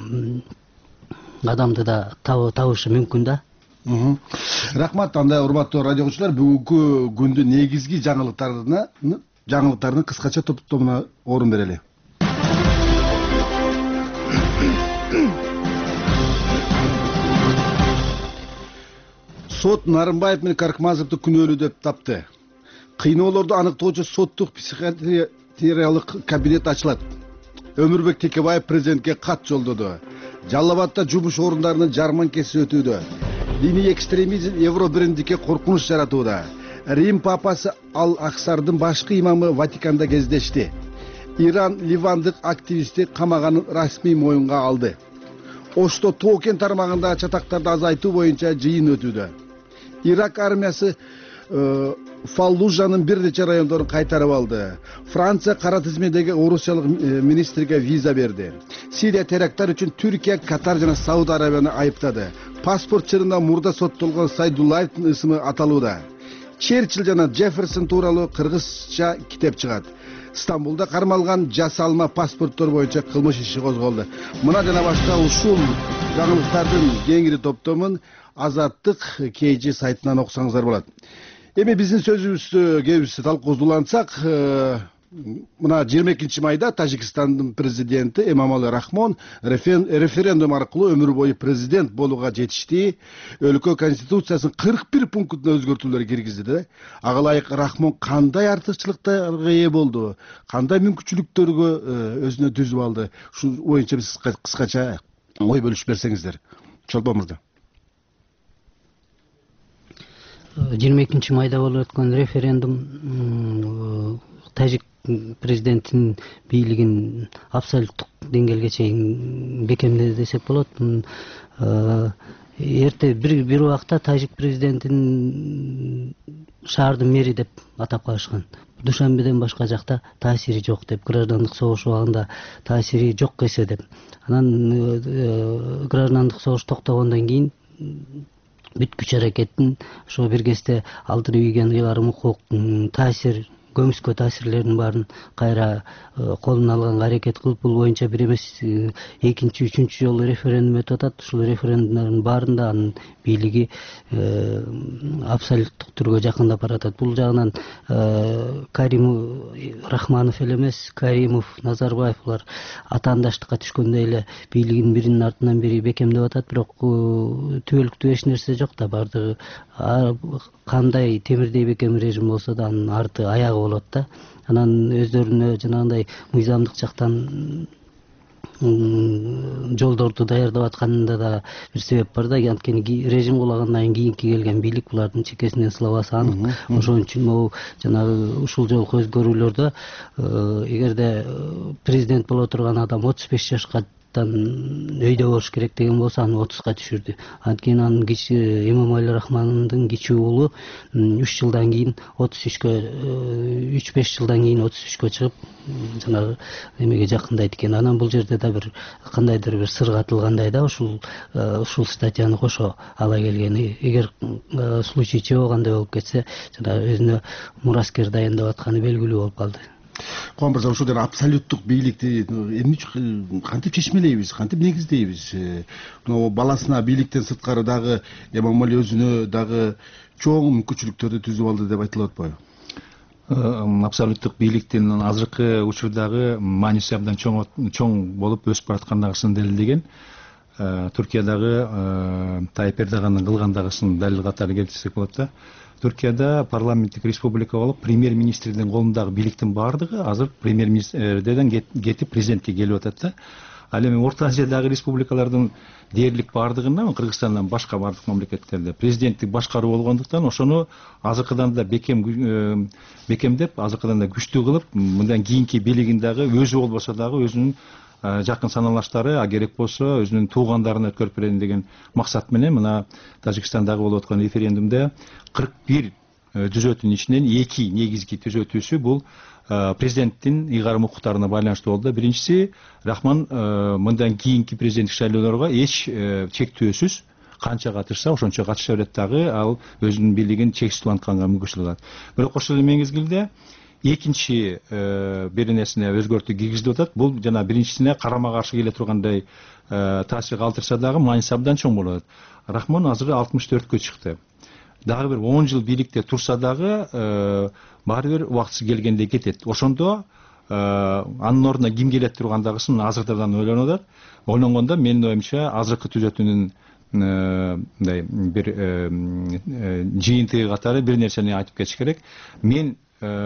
адамды да табышы мүмкүн да. Рахмат. Анда урматтуу радио угуучулар, бүгүнкү күндүн негизги жаңылыктарына жаңылыктардын кыскача топтомуна орун берели. Сот Нарымбаев менен Каркмазовду күнөөлүү деп тапты. Кыйноолорду аныктоочу соттук психиатриялык кабинет ачылат. Өмүрбек Текебаев президентке кат жолдоду. Жалал Абадта жумуш орундарынын жарманкеси өтүүдө. Диний экстремизм Евро бириндикке коркунуч жаратууда. Рим папасы Ал Аксардын башкы имамы Ватиканда кездешти. Иран ливандык активистти камаганын расмий моюнга алды. Ошто Тоокен тармагында чатактарды азайтуу боюнча жыйын өтүүдө. Ирак армиясы Фаллужанын бир нече райондорун кайтарып алды. Франция кара тизмедеги орусиялык министрге виза берди. Сирия теракттар үчүн Түркия, Катар жана Сауд Арабияны айыптады. Паспорт чырында мурда соттолгон Сайдуллаевдин ысымы аталууда. Черчилл жана Джефферсон тууралуу кыргызча китеп чыгат. Стамбулда кармалган жасалма паспорттор боюнча кылмыш иши козголду. Мына жана башка ушул жаңылыктардын кеңири топтомун Азаттык кейжи сайтынан окусаңыздар болот. Эми биздин сөзүбүздү кебиз талкуулансак, мына жыйырма экинчи майда Тажикстандын президенти Эмомали Рахмон референдум аркылуу өмүр бою президент болууга жетишти. Өлкө конституциясынын кырк бир пунктуна өзгөртүүлөр киргизди. Ага ылайык Рахмон кандай артыкчылыктарга ээ болду, кандай мүмкүнчүлүктөргө өзүнө түзүп алды? Ушул боюнча биз кыскача ой бөлүшүп берсеңиздер. Чолпон мырза. жыйырма экинчи майда болуп өткөн референдум тажик президентинин бийлигин абсолюттук деңгээлге чейин бекемдеди десек болот. Эрте бир бир убакта тажик президентин шаардын мэри деп атап калышкан. Душанбеден башка жакта таасири жок деп, граждандык согуш убагында таасири жок эсе деп. Анан граждандык согуш токтогондон кийин бүт күч аракеттин ошо бир кезде алдырып ийген ыйгарым укук таасир көмүскө таасирлердин баарын кайра колуна алганга аракет кылып, бул боюнча бир эмес экинчи үчүнчү жолу референдум өтүп атат. Ушул референдумдардын баарында анын бийлиги абсолюттук түргө жакындап баратат. Бул жагынан Каримов, Рахманов эле эмес, Каримов, Назарбаев булар атаандаштыкка түшкөндөй эле бийлигин биринин артынан бири бекемдеп атат. Бирок түбөлүктүү эч нерсе жок да, бардыгы кандай темирдей бекем режим болсо да анын арты аягы болот да. Анан өздөрүнө жанагындай мыйзамдык жактан жолдорду даярдап атканында да бир себеп бар да. Анткени режим кулагандан кийинки келген бийлик булардын чекесинен сылабасы анык. Ошон үчүн могу жанагы ушул жолку өзгөрүүлөрдө эгерде президент боло турган адам отуз беш жашка өйдө болуш керек деген болсо, аны отузга түшүрдү. Анткени анын кичи Эмомали Рахмоновдун кичи уулу үч жылдан кийин отуз үчкө үч беш жылдан кийин отуз үчкө чыгып жанагы эмеге жакындайт экен. Анан бул жерде да бир кандайдыр бир сыр катылгандай да, ушул ушул статьяны кошо ала келгени. Эгер случай чыгабагандай болуп кетсе, жанагы өзүнө мураскер дайындап атканы белгилүү болуп калды. Куан мырза, ушул ден абсолюттук бийликти эмне үчүн кантип чечмелейбиз, кантип негиздейбиз? Мына баласына бийликтен сырткары дагы Эмомали өзүнө дагы чоң мүмкүнчүлүктөрдү түзүп алды деп айтылып атпайбы? Абсолюттук бийликтин азыркы учурдагы мааниси абдан чоң чоң болуп өсүп бараткандыгын далилдеген. Түркиядагы Тайып Эрдогандын кылгандыгын далил катары келтирсек болот да. Түркияда парламенттик республика болуп, премьер-министрдин колундагы бийликтин баардыгы азыр премьер-министрден кетип президентке келип атат да. Ал эми Орто Азиядагы республикалардын дээрлик баардыгында, Кыргызстандан башка бардык мамлекеттерде президенттик башкаруу болгондуктан ошону азыркыдан да бекем бекемдеп, азыркыдан да күчтүү кылып, мындан кийинки бийлигин дагы өзү болбосо дагы өзүнүн жакын саналаштары, а керек болсо өзүнүн туугандарына өткөрүп берем деген максат менен мына Тажикстандагы болуп аткан референдумда кырк бир түзөтүүнүн ичинен эки негизги түзөтүүсү бул президенттин ыйгарым укуктарына байланыштуу болду. Биринчиси, Рахман мындан кийинки президенттик шайлоолорго эч чектөөсүз канча катышса ошончо катыша берет дагы, ал өзүнүн бийлигин чексиз улантканга мүмкүнчүлүк алат. Бирок ошол эле мезгилде экинчи бир нерсене өзгөртүү киргизилип атат. Бул жана биринчисине карама каршы келе тургандай таасир калтырса дагы мааниси абдан чоң болот. Рахмон азыр алтымыш төрткө чыкты. Дагы бир он жыл бийликте турса дагы баары бир убактысы келгенде кетет. Ошондо анын ордуна ким келет тургандагысын азырдан ойлонуп атат. Ойлонгондо менин оюмча азыркы түзөтүүнүн мындай бир жыйынтыгы катары бир нерсени айтып кетиш керек. Мен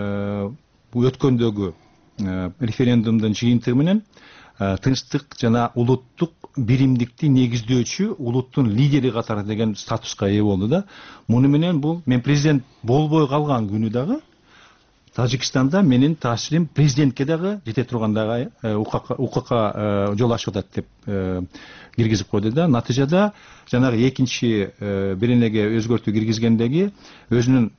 өткөндөгү референдумдун жыйынтыгы менен тынчтык жана улуттук биримдикти негиздөөчү улуттун лидери катары деген статуска ээ болду да. Муну менен бул мен президент болбой калган күнү дагы Тажикстанда менин таасирим президентке дагы жете тургандагы укукка жол ачып атат деп киргизип койду да. Натыйжада жанагы экинчи бир энеге өзгөртүү киргизгендеги өзүнүн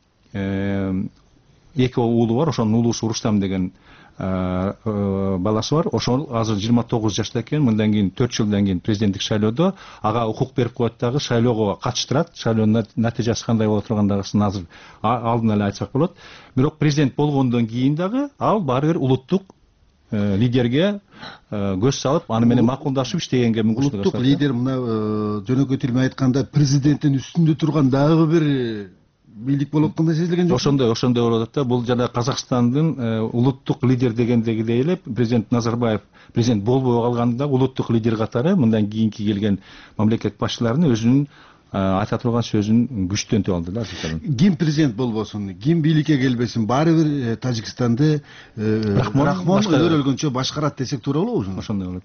эки уулу бар, ошонун уулусу Рустам деген баласы бар. Ошол азыр жыйырма тогуз жашта экен. Мындан кийин төрт жылдан кийин президенттик шайлоодо ага укук берип коет дагы, шайлоого катыштырат. Шайлоонун натыйжасы кандай боло тургандыгын азыр алдын эле айтсак болот. Бирок президент болгондон кийин дагы ал баары бир улуттук лидерге көз салып, аны менен макулдашып иштегенге мүмкүнчүлүк. Улуттук лидер мына жөнөкөй тил менен айтканда президенттин үстүндө турган дагы бир бийлик болуп аткандай сезилген жок. Ошондой, ошондой болуп атат да. Бул жана Казакстандын улуттук лидер дегендегидей эле президент Назарбаев президент болбой калганда улуттук лидер катары мындан кийинки келген мамлекет башчыларын өзүнүн айта турган сөзүн күчтөнтүп алды да. Ким президент болбосун, ким бийликке келбесин, баары бир Тажикстанды Рахмон өрөлгөнчө башкарат десек туура болобу? Ошондой болот.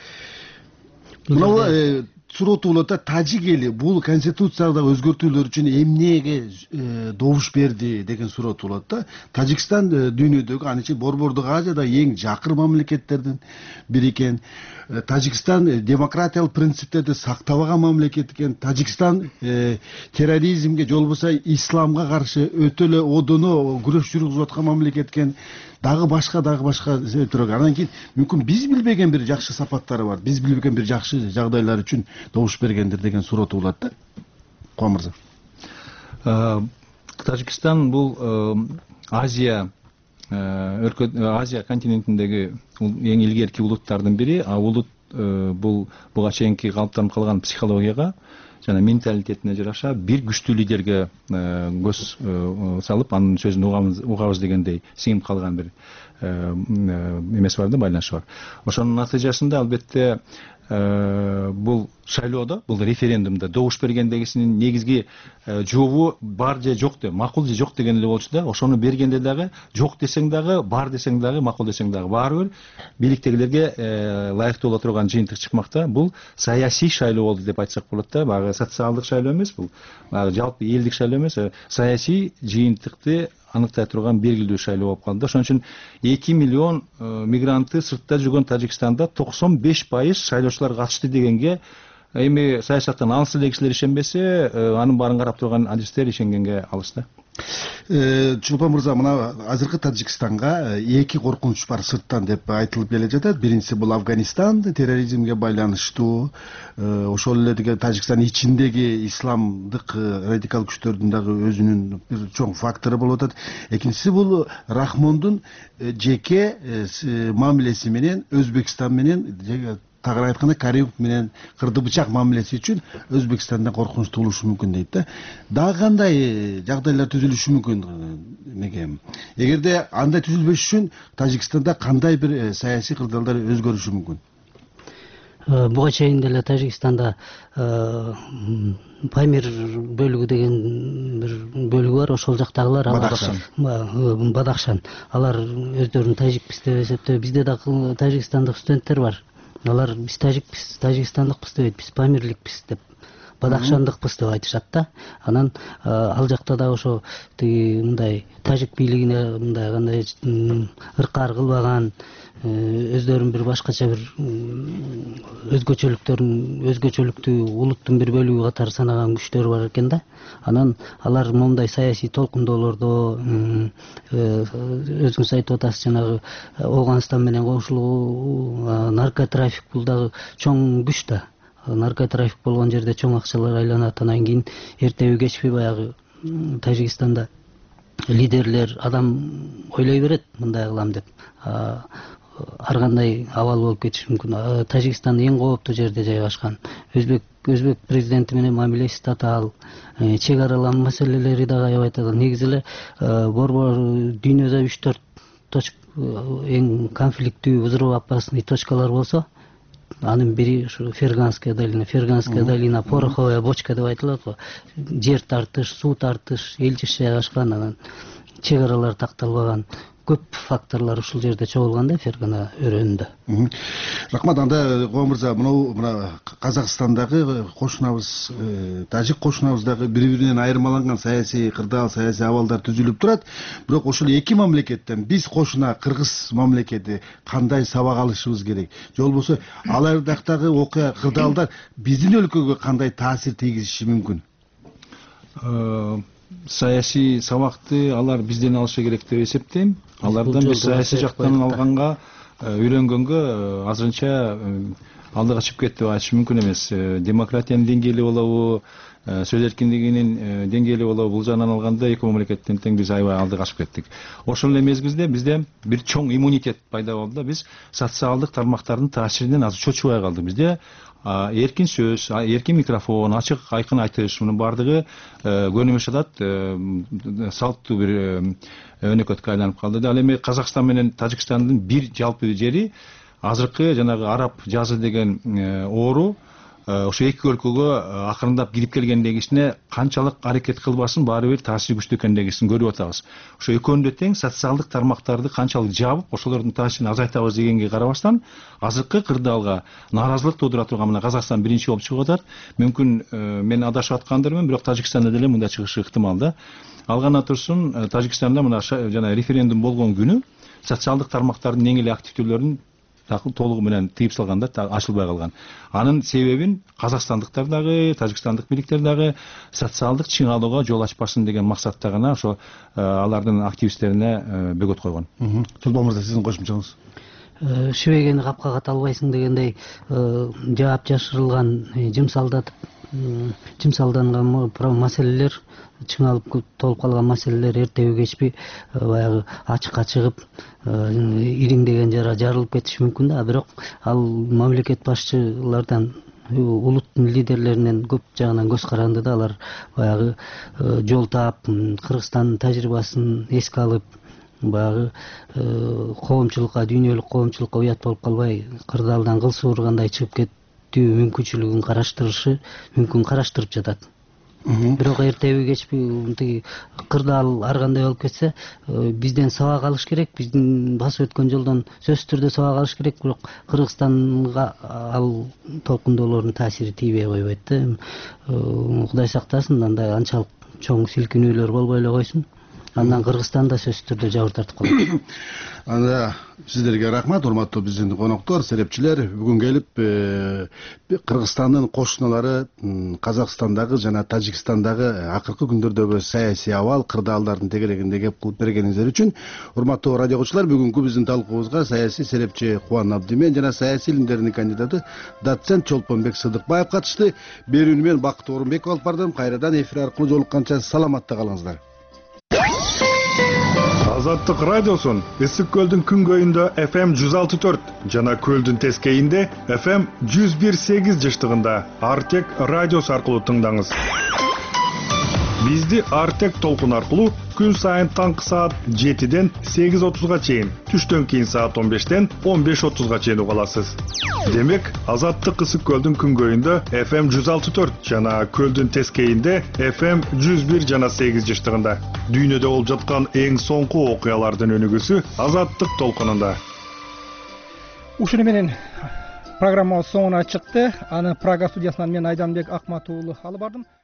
Мына суроо болот да, тажик эли бул конституциядагы өзгөртүүлөр үчүн эмнеге добуш берди деген суроо болот да. Тажикстан дүйнөдөгү, аны ичи Борбордук Азияда эң жакыр мамлекеттердин бири экен. Тажикстан демократиялык принциптерди сактабаган мамлекет экен. Тажикстан терроризмге, же болбосо исламга каршы өтө эле одоно күрөш жүргүзүп аткан мамлекет экен. Дагы башка, дагы башка себептер. Анан кийин мүмкүн биз билбеген бир жакшы сапаттары бар. Биз билбеген бир жакшы жагдайлар үчүн добуш бергендир деген суроо болот да. Куан мырза. Тажикстан бул Азия өлкө Азия континентиндеги эң илгерки улуттардын бири. А улут бул буга чейинки калыптанып калган психологияга жана менталитетине жараша бир күчтүү лидерге көз салып анын сөзүн угабыз дегендей сиңип калган бир эмеси бар да, байланышы бар. Ошонун натыйжасында албетте бул шайлоодо, бул референдумда добуш бергендегисинин негизги жообу бар же жок деп, макул же жок деген эле болчу да. Ошону бергенде дагы жок десең дагы, бар десең дагы, макул десең дагы баары бир бийликтегилерге ылайыктуу боло турган жыйынтык чыкмакта. Бул саясий шайлоо болду деп айтсак болот да. Баягы социалдык шайлоо эмес, бул баягы жалпы элдик шайлоо эмес, саясий жыйынтыкты аныктай турган белгилүү шайлоо болуп калды. Ошон үчүн эки миллион мигрантты сыртта жүргөн Тажикстанда токсон беш пайыз шайлоочулар катышты дегенге эми саясаттан алыс эле кишилер ишенбесе, анын баарын карап турган адистер ишенгенге алыс да. Чулпан мырза, мына азыркы Тажикстанга эки коркунуч бар сырттан деп айтылып келе жатат. Биринчиси бул Афганистан терроризмге байланыштуу, ошол эле деге Тажикстан ичиндеги исламдык радикал күчтөрдүн дагы өзүнүн бир чоң фактору болуп атат. Экинчиси бул Рахмондун жеке мамилеси менен Өзбекстан менен, тагыраак айтканда Каримов менен кырды бычак мамилеси үчүн Өзбекстандан коркунуч туулушу мүмкүн дейт да. Дагы кандай жагдайлар түзүлүшү мүмкүн неге? Эгерде андай түзүлбөш үчүн Тажикстанда кандай бир саясий кырдаалдар өзгөрүшү мүмкүн? Буга чейин деле Тажикстанда Памир бөлүгү деген бир бөлүгү бар, ошол жактагылар Бадахшан. Алар өздөрүн тажикпиз деп эсептейт. Бизде дагы тажикстандык студенттер бар. Алар биз тажикпиз, тажикстандыкпыз дебейт, биз памирликпиз деп, бадахшандыкпыз деп айтышат да. Анан ал жакта да ошо тиги мындай тажик бийлигине мындай кандай ыркаар кылбаган, өздөрүн бир башкача бир өзгөчөлүктөрүн, өзгөчөлүктүү улуттун бир бөлүгү катары санаган күчтөр бар экен да. Анан алар момундай саясий толкундоолордо, өзүңүз айтып атасыз, жанагы Афганистан менен кошулуу, наркотрафик бул дагы чоң күч да. Наркотрафик болгон жерде чоң акчалар айланат. Анан кийин эртеби кечпи баягы Тажикстанда лидерлер адам ойлой берет, мындай кылам деп. Ар кандай абал болуп кетиши мүмкүн. Тажикстан эң кооптуу жерде жайгашкан. Өзбек Өзбек президенти менен мамилеси татаал, чек аралам маселелери дагы аябай татаал. Негизи эле борбор дүйнөдө үч төрт точка эң конфликттүү, взрывоопасный точкалар болсо, анын бири ушу Ферганская долина, Ферганская долина, пороховая бочка деп айтылат го. Жер тартыш, суу тартыш, элчиш жайгашкан, анан чек аралар такталбаган. Көп факторлор ушул жерде чогулганда Фергана өрөөнүндө. Рахмат. Анда Коо мырза, мынау мына Казакстандагы кошунабыз, тажик кошунабыздагы бири-биринен айырмаланган саясий кырдаал, саясий абалдар түзүлүп турат. Бирок ошол эки мамлекеттен биз кошуна Кыргыз мамлекети кандай сабак алышыбыз керек? Же болбосо алардагы окуя кырдаалдар биздин өлкөгө кандай таасир тийгизиши мүмкүн? Саясий сабакты алар бизден алышы керек деп эсептейм. Алардан биз саясий жактан алганга, үйрөнгөнгө азырынча алдыга чыгып кетти деп айтыш мүмкүн эмес. Демократиянын деңгээли болобу, сөз эркиндигинин деңгээли болобу, бул жагынан алганда эки мамлекеттен тең биз аябай алдыга чыгып кеттик. Ошол эле мезгилде бизде бир чоң иммунитет пайда болду да. Биз социалдык тармактардын таасиринен азыр чочубай калдык. Бизде эркин сөз, эркин микрофон, ачык айкын айтыш, мунун баардыгы көнүмүш жатат, салттуу бир өнөкөткө айланып калды. Ал эми Казакстан менен Тажикстандын бир жалпы жери азыркы жанагы араб жазы деген оору ошо эки өлкөгө акырындап кирип келгендегисине канчалык аракет кылбасын баары бир таасири күчтүү экендигин көрүп атабыз. Ошо экөөнү тең социалдык тармактарды канчалык жабып, ошолордун таасирин азайтабыз дегенге карабастан, азыркы кырдаалга нааразылык туудура турган мына Казакстан биринчи болуп чыгып атат. Мүмкүн мен адашып аткандырмын, бирок Тажикстанда деле мындай чыгышы ыктымал да. Ал гана турсун, Тажикстанда мына жана референдум болгон күнү социалдык тармактардын эң эле активдүүлөрүн толугу менен тыйып салганда ачылбай калган. Анын себебин казакстандыктар дагы, тажикстандык бийликтер дагы социалдык чыңалууга жол ачпасын деген максатта гана ошо алардын активисттерине бөгөт койгон. Чулпан мырза, сиздин кошумчаңыз? Шүбегени капка ката албайсың дегендей жаап жашырылган, жымсалдатып жымсалданган маселелер, чыңалып толуп калган маселелер эртеби кечпи баягы ачыкка чыгып ириңдеген жара жарылып кетиши мүмкүн да. Бирок ал мамлекет башчылардан, улуттун лидерлеринен көп жагынан көз каранды да. Алар баягы жол таап, Кыргызстандын тажрыйбасын эске алып, баягы коомчулукка, дүйнөлүк коомчулукка уят болуп калбай, кырдаалдан кыл суургандай чыгып кетүү мүмкүнчүлүгүн караштырышы мүмкүн, караштырып жатат. Бирок эртеби кечпи тиги кырдаал ар кандай болуп кетсе, бизден сабак алыш керек, биздин басып өткөн жолдон сөзсүз түрдө сабак алыш керек. Бирок Кыргызстанга ал толкундоолордун таасири тийбей койбойт да. Кудай сактасын, андай анчалык чоң силкинүүлөр болбой эле койсун. Андан Кыргызстан да сөзсүз түрдө жабыр тартып калат. Анда сиздерге рахмат, урматтуу биздин коноктор, серепчилер. Бүгүн келип Кыргызстандын кошуналары Казакстандагы жана Тажикстандагы акыркы күндөрдөгү саясий абал, кырдаалдардын тегерегинде кеп кылып бергениңиздер үчүн урматтуу радио окуучулар, бүгүнкү биздин талкуубузга саясий серепчи Кубан Абдимен жана саясий илимдердин кандидаты доцент Чолпонбек Сыдыкбаев катышты. Берүүнү мен Бакыт Орунбеков алып бардым. Кайрадан эфир аркылуу жолукканча саламатта калыңыздар. Азаттык радиосун Ысык көлдүн күнгөйүндө эф эм жүз алты төрт жана көлдүн тескейинде эф эм жүз бир сегиз жыштыгында Артек радиосу аркылуу тыңдаңыз. Бизди Артек толкун аркылуу күн сайын таңкы саат жетиден сегиз отузга чейин, түштөн кийин саат он бештен он беш отузга чейин уга аласыз. Демек, Азаттык Ысык көлдүн күнгөйүндө эф эм жүз алты төрт жана көлдүн тескейинде эф эм жүз бир жана сегиз жыштыгында. Дүйнөдө болуп жаткан эң соңку окуялардын өнүгүүсү Азаттык толкунунда. Ушуну менен программабыз соңуна чыкты. Аны Прага студиясынан мен Айданбек Акмат уулу алып бардым.